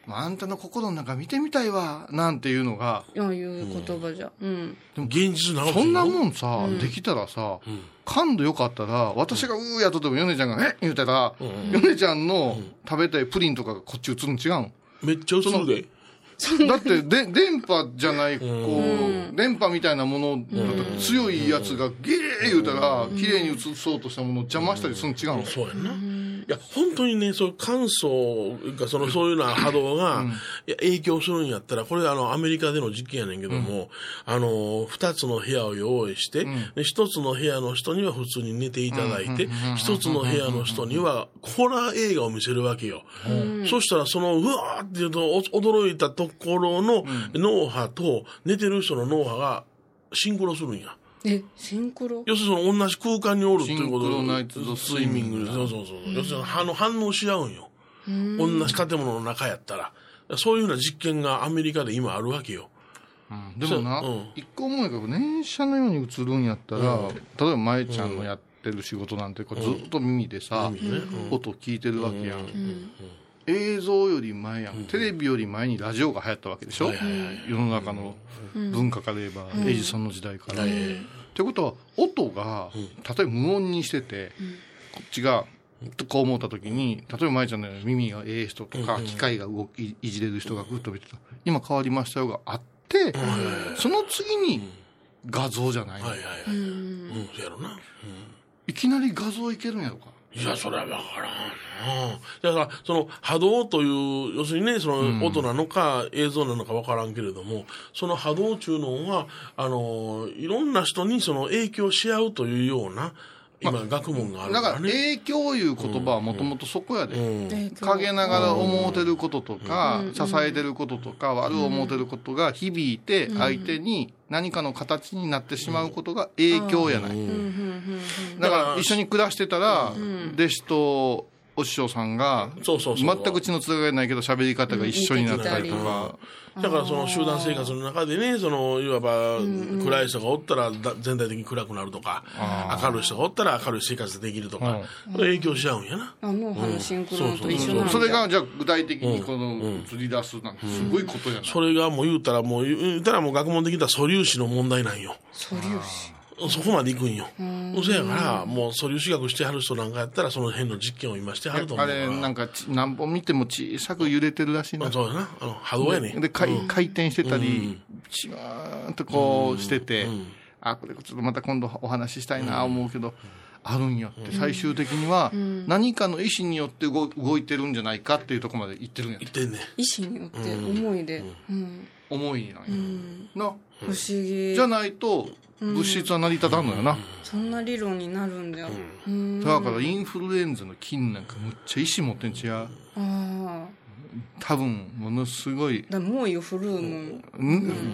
あんたの心の中見てみたいわなんていうのが、 ああいう言葉じゃ、うん、 でも現実なのそんなもんさ、 うん、 できたらさ、 うん、 感度よかったら私がうーやっとっても米ちゃんがえ言うたら、うん、米ちゃんの食べたいプリンとかがこっち映るの違うの？ めっちゃ映るで。 だってで電波じゃないこう、うん、電波みたいなものだったら強いやつがゲー言うたら綺麗に映そうとしたものを邪魔したりするの違うの？ そうやな。いや本当にね、そう乾燥がそのそういうような波動が、うん、いや影響するんやったら、これあのアメリカでの実験やねんけども、うん、あの二つの部屋を用意して、うん、で一つの部屋の人には普通に寝ていただいて、一つの部屋の人にはホラー映画を見せるわけよ。うん、そしたらそのうわーって言うと驚いたところの脳波と寝てる人の脳波がシンクロするんや。 え、シンクロ？ 要するにその同じ空間におるということで、 シンクロナイズドスイミングで、 そうそうそう。要するにあの反応し合うんよ。同じ建物の中やったら。そういうような実験がアメリカで今あるわけよ。 うん、でもな、うん、一個思うけど、念写のように映るんやったら、うん、例えば舞ちゃんのやってる仕事なんてこうずっと耳でさ、うん、音聞いてるわけやん。うんうん、映像より前やん、うん、テレビより前にラジオが流行ったわけでしょ、はいはいはい、世の中の文化から言えば、うん、エジソンの時代から、うん、ってことは音が例えば無音にしてて、うん、こっちがこう思った時に、例えば舞ちゃんのように耳がええ人とか、うん、機械が動きいじれる人がグッと見てた今変わりましたよがあって、うん、その次に画像じゃないの、はいはいはい、うん、やろな、うん、いきなり画像いけるんやろか。 いや、それはわからんな。だから、その波動という、要するにね、その音なのか映像なのかわからんけれども、その波動中のは、あの、いろんな人にその影響し合うというような、今、学問があるからね。だから、 影響いう言葉はもともとそこやで。うんうん、陰ながら思うてることとか、うん、支えてることとか、悪思うてることが響いて、相手に何かの形になってしまうことが影響やない。うん、だから、一緒に暮らしてたら、うん、弟子とお師匠さんが、そうそうそう全く血のつながりないけど喋り方が一緒になったりとか、 だからその集団生活の中でね、そのいわば暗い人がおったら全体的に暗くなるとか、明るい人がおったら明るい生活できるとか、影響し合うんやな。 あの脳波のシンクロと一緒なんだ。 それがじゃあ具体的にこの映り出すなんてすごいことやな。 それがもう言うたらもう言うたらもう学問的には素粒子の問題なんよ。 素粒子。 そこまで行くんよ。そやから、もう素粒子学してはる人なんかやったら、その辺の実験を今してはると思うから。 あれ、なんか、何本見ても小さく揺れてるらしいな。 そうやな。あの、波動やね。 で、回、うん、回転してたり、チワーンとこうしてて、うんうん、あ、これちょっとまた今度お話ししたいな思うけど、うん、あるんやって、最終的には、何かの意思によって動、動いてるんじゃないかっていうところまで行ってるんやって。 言ってんね。 意思によって、思いで。 うん、思いなんや。うん、な。 不思議。 じゃないと、物質は成り立たんのよな、うん、 そんな理論になるんだよ、うん、 だからインフルエンザの菌なんかむっちゃ意志持ってんちや。あ多分ものすごいだ猛威を振るうもん、 うん、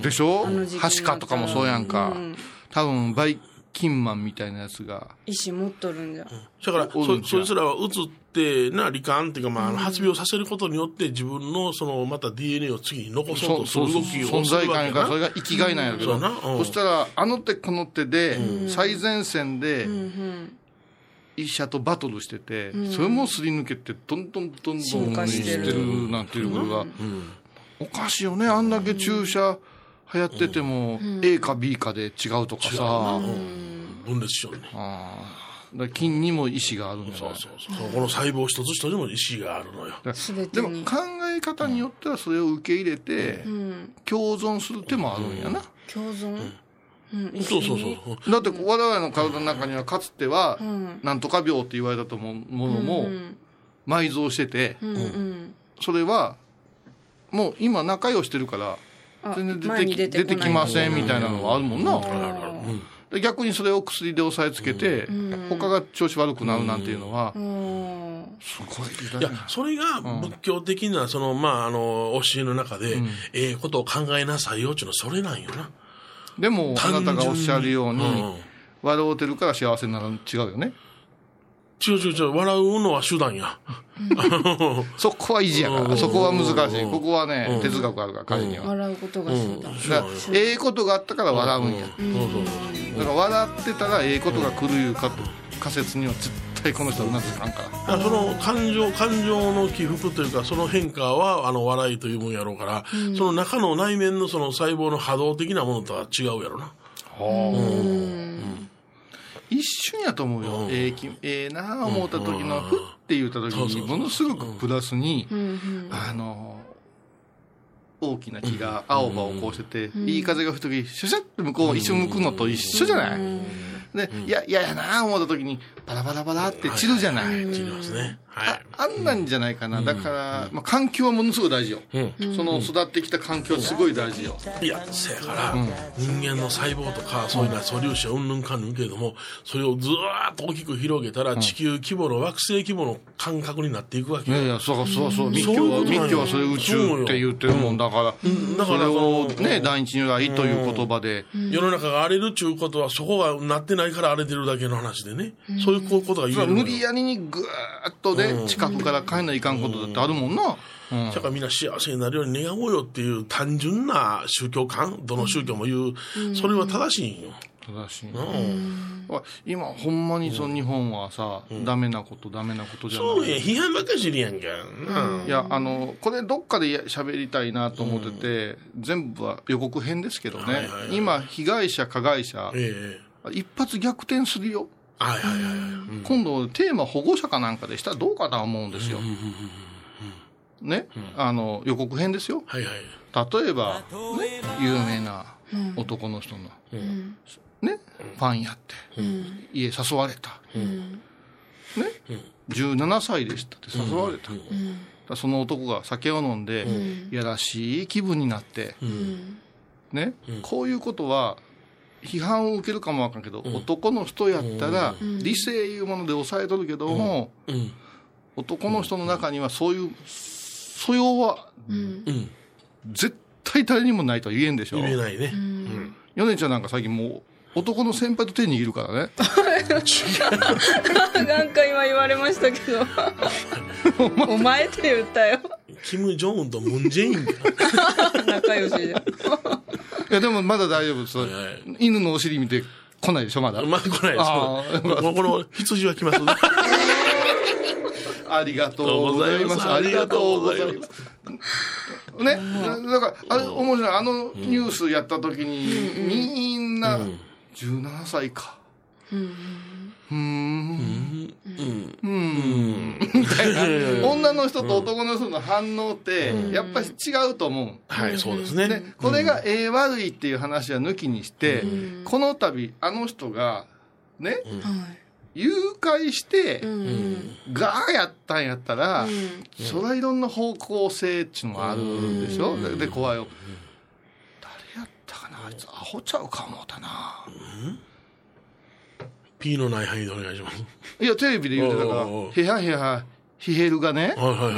でしょ。はしかとかもそうやんか、うん、多分バイキンマンみたいなやつが意志持っとるんじゃ、うん、 だからそ, そいつらは移ってな罹患っていうか、まあ、発病させることによって自分のそのまた ディーエヌエー を次に残そうとする動きをするわけやな。存在感やからそれが生きがいなんやけど、うん、そ, うん、そしたらあの手この手で、うん、最前線で、うん、医者とバトルしてて、うん、それもすり抜けてどんどんどんどん進化してるなんていうことが、うん、おかしいよね。あんだけ注射流行ってても、うん、A か B かで違うとかさ、うん、 分裂しようね。 あだ菌にも意志があるんだよ。 そうそうそう、うん、この細胞一つ一つにも意志があるのよ。 でも考え方によってはそれを受け入れて、うん、共存する手もあるんやな、うん、 共存、うんうん、 そうそうそう。 だって我々の体の中にはかつては、うん、なんとか病って言われたと思うものも埋蔵してて、うんうん、それはもう今仲良してるから全然出てき、出てきませんみたいなのがあるもんな、うんうん、逆にそれを薬で押さえつけて、うん、他が調子悪くなるなんていうのは、うん、すごい時代。 いや、それが仏教的なその、まあ、あの教えの中で、うん、ええことを考えなさいよっていうのはそれなんよな。 でもあなたがおっしゃるように、うん、笑うてるから幸せになるの違うよね。 違う違う違う、笑うのは手段や。 そこは意地やから、そこは難しい。ここはね、哲学あるから、彼には。 笑うことが手段。 ええことがあったから笑うんや。だから笑ってたらええことが来るいうか仮説には絶対この人はうなずかんからその感情感情の起伏というかその変化はあの笑いというもんやろうから、うん、その中の内面のその細胞の波動的なものとは違うやろな。はあ、うん、 一瞬やと思うよ、うん、ええー、えー、なあ思った時のふって言った時にものすごくプラスに、うん、あの大きな木が青葉をこうしてて、うん、いい風が吹く時シュシャッて向こう一瞬向くのと一緒じゃない、うんで、うん、いや、いややなぁ思った時にバラバラバラって散るじゃない。はいはい、散りますね。はい。あ、あんなんじゃないかな。うん、だから、まあ、環境はものすごい大事よ。うん、その育ってきた環境はすごい大事よ。 いや、せやから、うん、人間の細胞とか、そういうのは素粒子はうんぬんかんぬんけれども、それをずーっと大きく広げたら、地球規模の惑星規模の感覚になっていくわけよ。 いやいや、そうそうそう。密教は、密教はそれ宇宙って言ってるもんだから、うん、だからそれをね、第一如来という言葉で、 うん、世の中が荒れるっていうことは、そこがなってないから荒れてるだけの話でね、うん、そういうことが言える。 無理やりにぐーっとね、うん、近くから帰んないかんことだってあるもんな。 うん、だからみんな幸せになるように願おうよっていう単純な宗教観、どの宗教も言う、うん、それは正しいんよ。 正しい、うん、今ほんまにその日本はさ、うん、ダメなことダメなことじゃない。 そうや、批判ばっかりしてるやんか、 うん、いやあのこれどっかで喋りたいなと思ってて、うん、全部は予告編ですけどね、はいはいはい、今被害者加害者、えー、一発逆転するよ。はいはいはい、うん、今度テーマ保護者かなんかでしたらどうかな思うんですよ、うんうんうんうん、ね、うん、あの予告編ですよ、はいはい、例えば、ね、有名な男の人の、うんね、ファンやって、うん、家誘われた、うん、ね、うん、じゅうななさいでしたって誘われた、うんうん、だその男が酒を飲んで、うん、やらしい気分になって、うん、ね、うん、こういうことは批判を受けるかもわかんけど、うん、男の人やったら、うん、理性いうもので抑えとるけども、うんうん、男の人の中にはそういう素養は、うん、絶対誰にもないとは言えんでしょ。 言えないね、 うん、米ちゃんなんか最近もう男の先輩と手握るからねなんか今言われましたけどお前って言ったよ。 キム・ジョンウンとムン・ジェインか仲良しでいやでもまだ大丈夫です、はいはい、犬のお尻見て来ないでしょまだ。 まだ来ないです。あこの羊は来ますありがとうございます。ありがとうございますね、だからあれ面白い。あのニュースやった時に、うん、みんな、うん、じゅうななさいか、うんうんうんうんみたいな女の人と男の人の反応ってやっぱり違うと思う、うん、 はいそうですね。でこれがええ悪いっていう話は抜きにして、うん、この度あの人がね、うん、誘拐してガーやったんやったら、うん、それはいろんな方向性っていうのもあるでしょ、うん、で怖いよ、うん、誰やったかなあいつアホちゃうか思ったな、うん、 P のない範囲でお願いします。 いやテレビで言うてたからへやへやヒヘルがね、はいはいはいはい、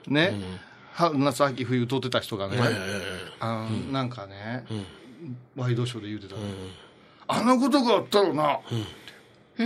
ね、うん、春夏秋冬撮ってた人がね、はいはいはい、あの、うん、なんかね、うん、ワイドショーで言うてた、うん、あのことがあったらな、うんうん、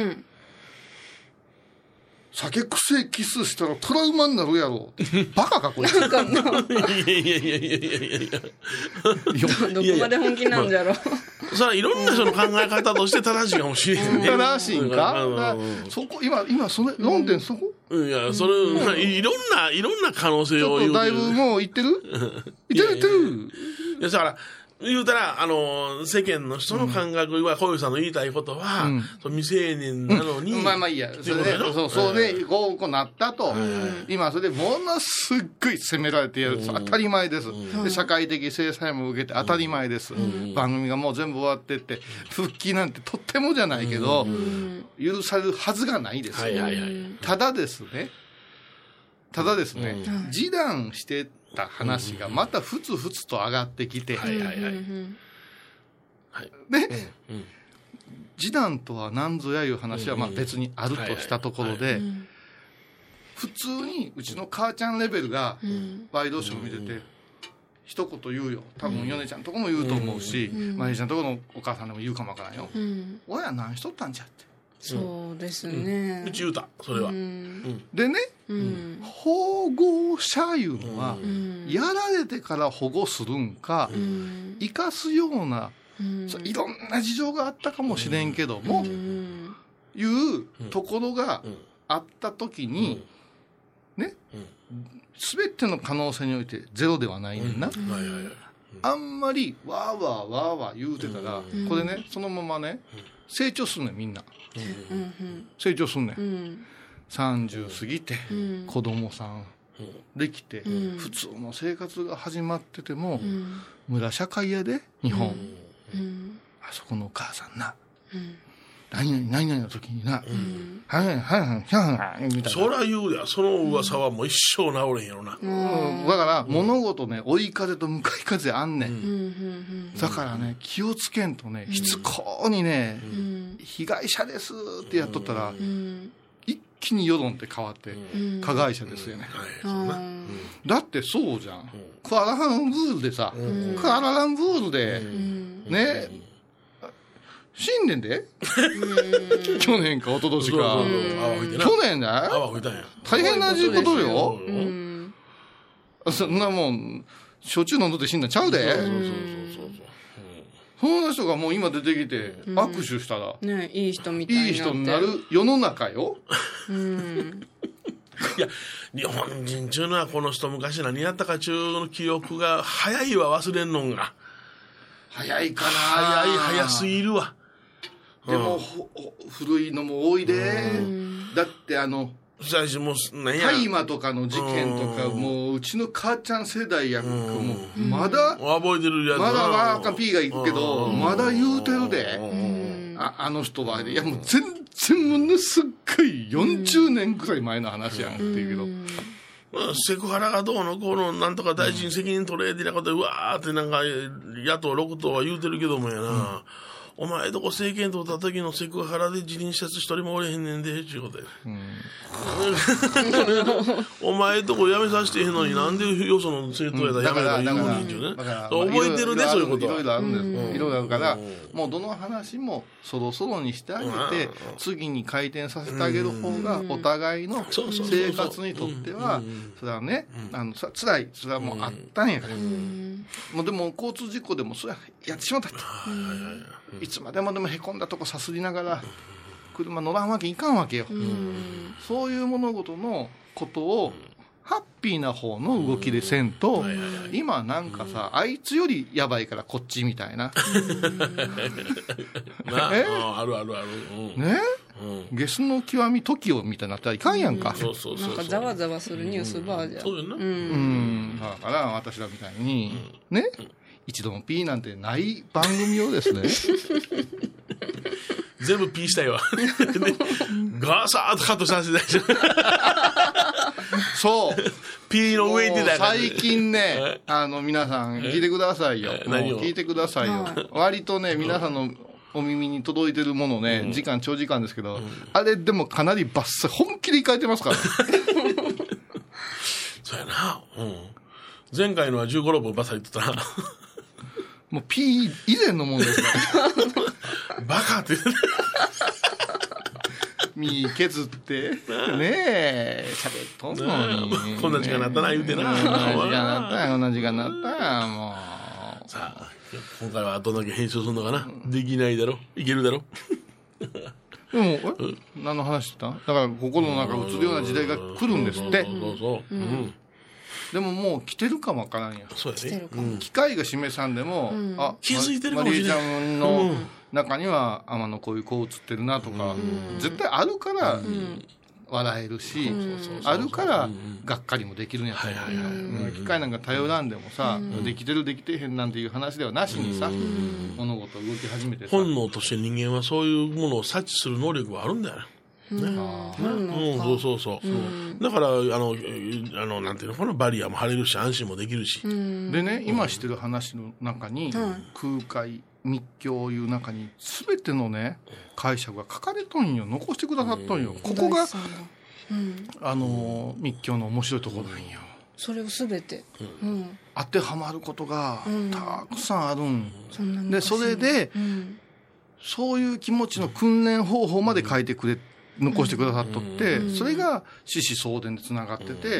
酒癖キスしたらトラウマになるやろバカかこいついやいやいやいやいやいやいやどこまで本気なんじゃろう。 それはいろんな人の考え方として正しいかもしれんね。 正しいんか、そこ今今それ論点そこ、 いやそれ、うん、いろんないろんな可能性を言うてる。 だいぶもう言ってる言ってる言ってる。 いやだから言うたら、あの、世間の人の感覚は、小遊さんの言いたいことは、うん、その未成年なのに、 うん、まあまあいいや。それで、そう、そうで、こう、こうなったと、うん、今、それでものすっごい責められてやる、うん、当たり前です、うん、で。社会的制裁も受けて当たり前です、うん。番組がもう全部終わってって、復帰なんてとってもじゃないけど、うん、許されるはずがないです。はいはいはい、ただですね、ただですね、うん、示談してた話がまたふつふつと上がってきて、はいはいはい。で、うん、示談とは何ぞやいう話はまあ別にあるとしたところで、普通にうちの母ちゃんレベルがワイドショー見てて、一言言うよ。多分米ちゃんとこも言うと思うし、まゆちゃんとこのお母さんでも言うかもわからんよ。うん、親何しとったんじゃって。 そうですね、 うん、うち言うたそれは、うん、 でね、うん、保護者いうのは、うん、やられてから保護するんか、うん、生かすような、うん、いろんな事情があったかもしれんけども、うん、 いうところがあった時に、ね、全ての可能性においてゼロではないねんな。あんまりわーわーわーわー言うてたら、これね、そのままね、成長すんねんみんな。成長すんねん。さんじゅう過ぎて子供さんできて普通の生活が始まってても、村社会やで日本、あそこのお母さんな、何々何々の時にな、はいはいはいはいみたいな。 そら言うや、その噂はもう一生治れへんやろな。 だから物事ね、追い風と向かい風あんねん。だからね、気をつけんとね、しつこにね、被害者ですってやっとったら、一気に世論って変わって加害者ですよね。だってそうじゃん。クアラランブールでさ、クアラランブールでね、死んでんで去年か一昨年か去年だ大変な事故とよ。そんなもん焼酎飲んどって死んだんちゃうで。そんな人がもう今出てきて握手したら、 ね、いい人みたいになっていい人になる世の中よ。 いや、日本人ちゅうのはこの人昔何やったかちゅうの記憶が早いわ、忘れんのんが。 早いかな。 早い、早すぎるわ。 でも、うん、古いのも多いで。だってあの、大麻とかの事件とか、もううちの母ちゃん世代やんか、もうまだ、 覚えてるやつまだワーカピーがいくけど、まだ言うてるで。あ, あの人は、いやもう全然ものすっごいよんじゅうねんくらい前の話やんって言うけど。 まあ、セクハラがどうのこうのなんとか大臣責任取れってなことでうわーってなんか野党ろく党は言うてるけどもやな、うん、お前とこ政権取った時のセクハラで辞任したやつ一人もおれへんねんでちゅうことや、うん、お前とこ辞めさせてへんのになんでよその政党やったら辞めたら言うのにちゅうね、覚えてるねそういうことはいろいろあるんです、うん、いろいろあるから、うん、もうどの話もそろそろにしてあげて、うん、次に回転させてあげる方がお互いの生活にとってはそれはね、あのつらいそれはもうあったんやから、うん、もうでも交通事故でもそれはやってしまったって、うん、いつまでもでもへこんだとこさすりながら車乗らんわけいかんわけよ、うん、そういう物事のことをハッピーな方の動きでせんと、うん、今なんかさ、うん、あいつよりやばいからこっちみたいな、 なえあるあるある、 うん、ね、うん、ゲスの極みトキオみたいになったらいかんやんか、 うん、そうそうそうそう、なんかざわざわするニュースバーじゃん、 そうよな、 うん、 うん、だから私らみたいに、うん、ね、うん、一度も P なんてない番組をですね全部 P したいわガーサーッとカットさせてないじゃんそう P の上に出た最近ね、あの皆さん聞いてくださいよ、もう聞いてくださいよ、割とね皆さんのお耳に届いてるものね、うん、時間長時間ですけど、うん、あれでもかなりバッサ本気で書いてますからそうやな、うん、前回のはじゅうご、ろっぷんバッサリ言ってたなもう P 以前のもんですからバカって身削ってねえ喋っとんのにこんな時間になったな言うてな、こんな時間になったこんな時間になったもうさあ今回はどんだけ編集するのかな、うん、できないだろ、いけるだろでもえ、うん、何の話してた？だから心の中映るような時代が来るんですって。 そうそう、うん、 でももう来てるかもわからんや。 そうですね、 うん、機械が示さんでも、うん、あ気づいてるかもしれない。 マリエちゃんの中には天野こういうこう映ってるなとか、うん、絶対あるから、うん笑えるし、うん、あるからがっかりもできるんやから、機械なんか頼らんでもさ、うん、できてるできてへんなんていう話ではなしにさ、うん、物事動き始めてさ、 本能として人間はそういうものを察知する能力はあるんだよね。ね、うん、そうそうそう、うん、だからあのあのなんていうのこのバリアも張れるし安心もできるし、うん、 でね今してる話の中に、うん、空海密教いう中に全てのね解釈が書かれとんよ、残してくださっとんよ、うん、ここが、うん、あの密教の面白いところなんよ、 それを全て、うん、 当てはまることがたくさんあるん、うん、でそれで、うん、そういう気持ちの訓練方法まで書いてくれ残してくださっとって、 うん、 それが子々相伝でつながってて、うん、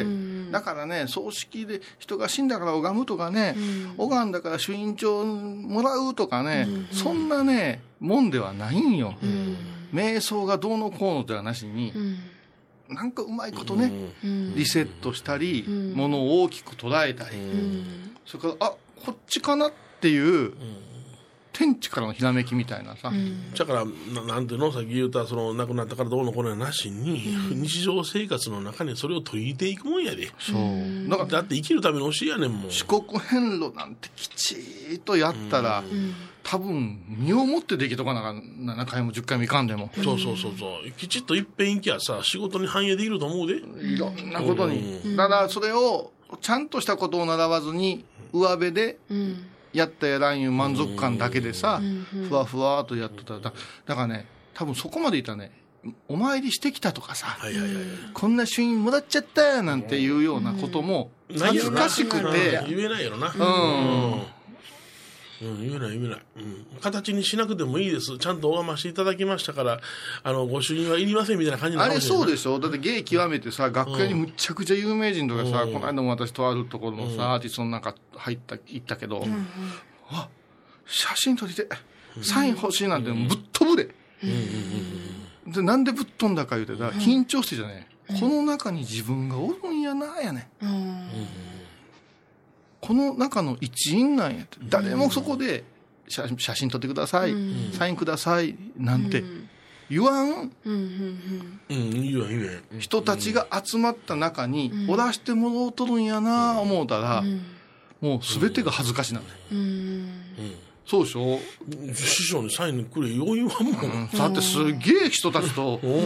だからね葬式で人が死んだから拝むとかね、うん、拝んだから朱印帳もらうとかね、うん、そんなねもんではないんよ、うん、瞑想がどうのこうのではなしに、うん、なんかうまいことね、うん、リセットしたり、うん、ものを大きく捉えたり、うん、それからあこっちかなっていう、うん天地からのひらめきみたいなさ、うん、 だからななんていうのさっき言うたその亡くなったからどうのこうのなしに、うん、日常生活の中にそれを解いていくもんやで。 そうだからだって生きるための教えやねんもん。 四国遍路なんてきちっとやったら、うん、多分身をもってできとかなななかいもじゅっかいもいかんでも、 うん、そうそうそうそうきちっと一遍行きゃさ仕事に反映できると思うでいろんなことに、うん、だからそれをちゃんとしたことを習わずに上辺で、うんやったやらんいう満足感だけでさ、ふわふわとやってたら だ, だからね多分そこまでいったらねお参りしてきたとかさ、はいはいはい、こんな朱印もらっちゃったなんていうようなことも恥ずかしくて言えないやろな、うんうんうん、言えない言えない、うん、形にしなくてもいいですちゃんとお拝ましていただきましたからあのご朱印はいりませんみたいな感じになるあれそうでしょだって芸極めてさ楽屋にむちゃくちゃ有名人とかさ、うん、この間も私とあるところのさ、うん、アーティストの中入った行ったけど、うん、あ写真撮りてサイン欲しいなんてぶっ飛ぶで、うんうん、でなんでぶっ飛んだか言うてたら緊張してじゃね、うん、この中に自分がおるんやなやね、うんうんこの中の一員なんやって誰もそこで 写, 写真撮ってください、うん、サインくださいなんて言わん、うんうんうん、言わん言わん人たちが集まった中におらしてもろうとるんやな思うたら、うん、もう全てが恥ずかしなんだよ、うんうん、そうでしょ師匠にサインくれ余裕はもう、 うん、だってすげえ人たちと、うん、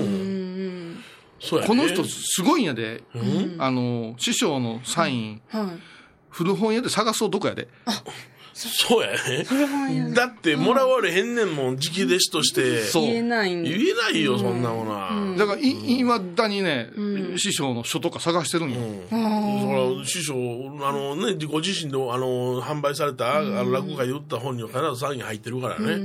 そうやね、この人すごいんやで、うん、あの師匠のサイン、うんはい古本屋で探そうどこやであそうやねだってもらわれへんねんもん直弟子として言えないん言えないよ、うん、そんなものは、 うん、だからいまだにね、うん、師匠の書とか探してるんよ、うん、 だから師匠あのねご自身であの販売された、うん、あの落語会で売った本には必ずサイン入ってるからね、うんうん、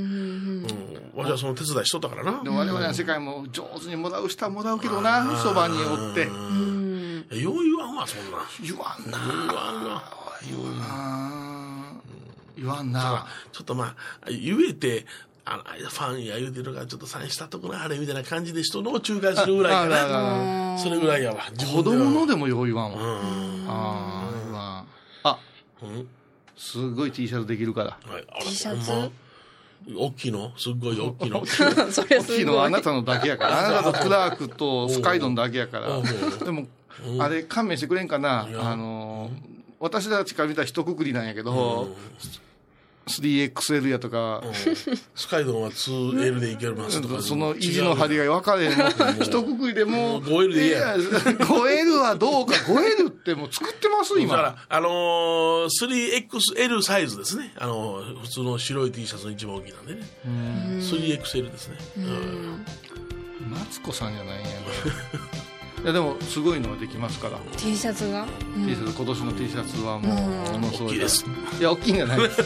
私はその手伝いしとったからなでも我々の世界も上手にもらう人はもらうけどなそばにおってよう言わんわそんな言わんな言わんわ言わんな言わんなちょっとまあ言えてあのファンや言うてるからちょっとサインしたとこなあれみたいな感じで人のを仲介するぐらいかなそれぐらいやわ子供のでもよう言わんわあ言わんあ、うん、すごい T シャツできるから、 はい、T シャツ大きいのすっごい大きいのそれ大きいのはあなたのだけやからあなたとクラークとスカイドンだけやからでもあれ勘弁してくれんかなあの私たちから見たら一括りなんやけど、スリーエックスエル やとか、うん、 スカイドンは ツーエル でいけますとかその意地の張りが分かれへんの一括りでもうごエル でいいやごエル はどうか ごエル ってもう作ってます今だからあのー、スリーエックスエル サイズですねあのー、普通の白い T シャツの一番大きいなんでね スリーエックスエル ですねマツコさんじゃないんやねいやでもすごいのができますから T シャツが、 うん、T シャツ今年の T シャツはもうものすごい大きいですいや大きいんじゃないです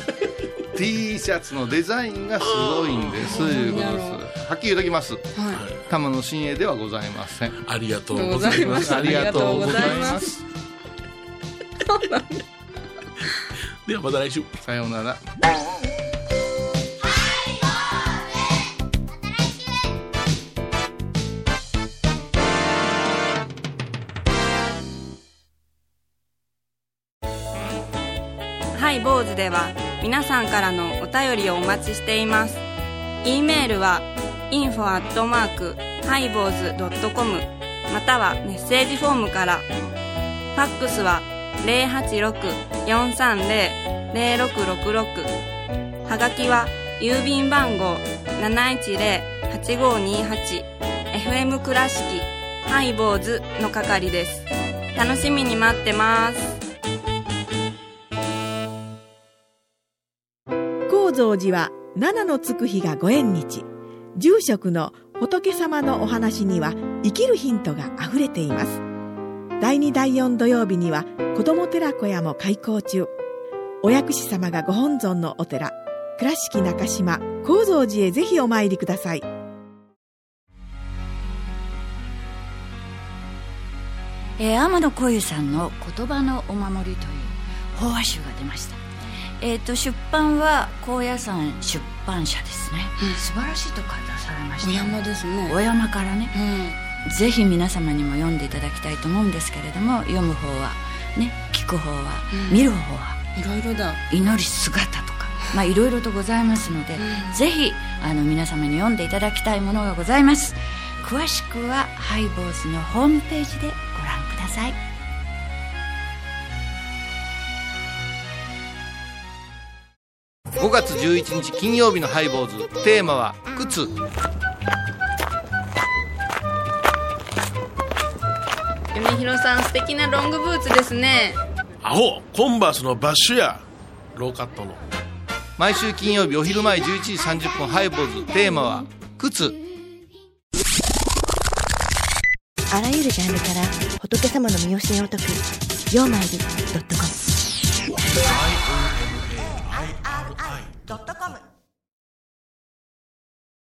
T シャツのデザインがすごいんですいうことですはっきり言うときます、はい、玉野新栄ではございませんありがとうございますありがとうございますではまた来週さようならハイボーズでは皆さんからのお便りをお待ちしています。 E メールは インフォ アットマーク ハイボーズ ドットコム またはメッセージフォームから。ファックスは ゼロはちろく よんさんゼロ ゼロろくろくろく はがきは郵便番号 なないちゼロ はちごにはち エフエム 倉敷ハイボーズの係です。楽しみに待ってます。 高蔵寺は七のつく日がご縁日。住職の仏様のお話には生きるヒントがあふれています。だいにだいよん土曜日には子ども寺小屋も開校中。お薬師様がご本尊のお寺、倉敷中島・高蔵寺へぜひお参りください。 えー、天野幸雄さんの言葉のお守りという法話集が出ました。えー、と出版は高野山出版社ですね、うん、素晴らしいとこから出されました。 お山ですね。 お山からね、うん、ぜひ皆様にも読んでいただきたいと思うんですけれども、読む方はね、聞く方は、うん、見る方はいろいろだ。 祈り姿とか、まあ、いろいろとございますので、うん、ぜひあの皆様に読んでいただきたいものがございます。詳しくはハイボーズのホームページでご覧ください。 ごがつじゅういちにち金曜日のハイボーズ、テーマは靴。 夢広さん、素敵なロングブーツですね。 アホ、コンバースのバッシュやローカットの。 毎週金曜日お昼前じゅういちじさんじゅっぷん、ハイボーズ、テーマは靴。 あらゆるジャンルから仏様の身教えを説くようまいり .com ドットコム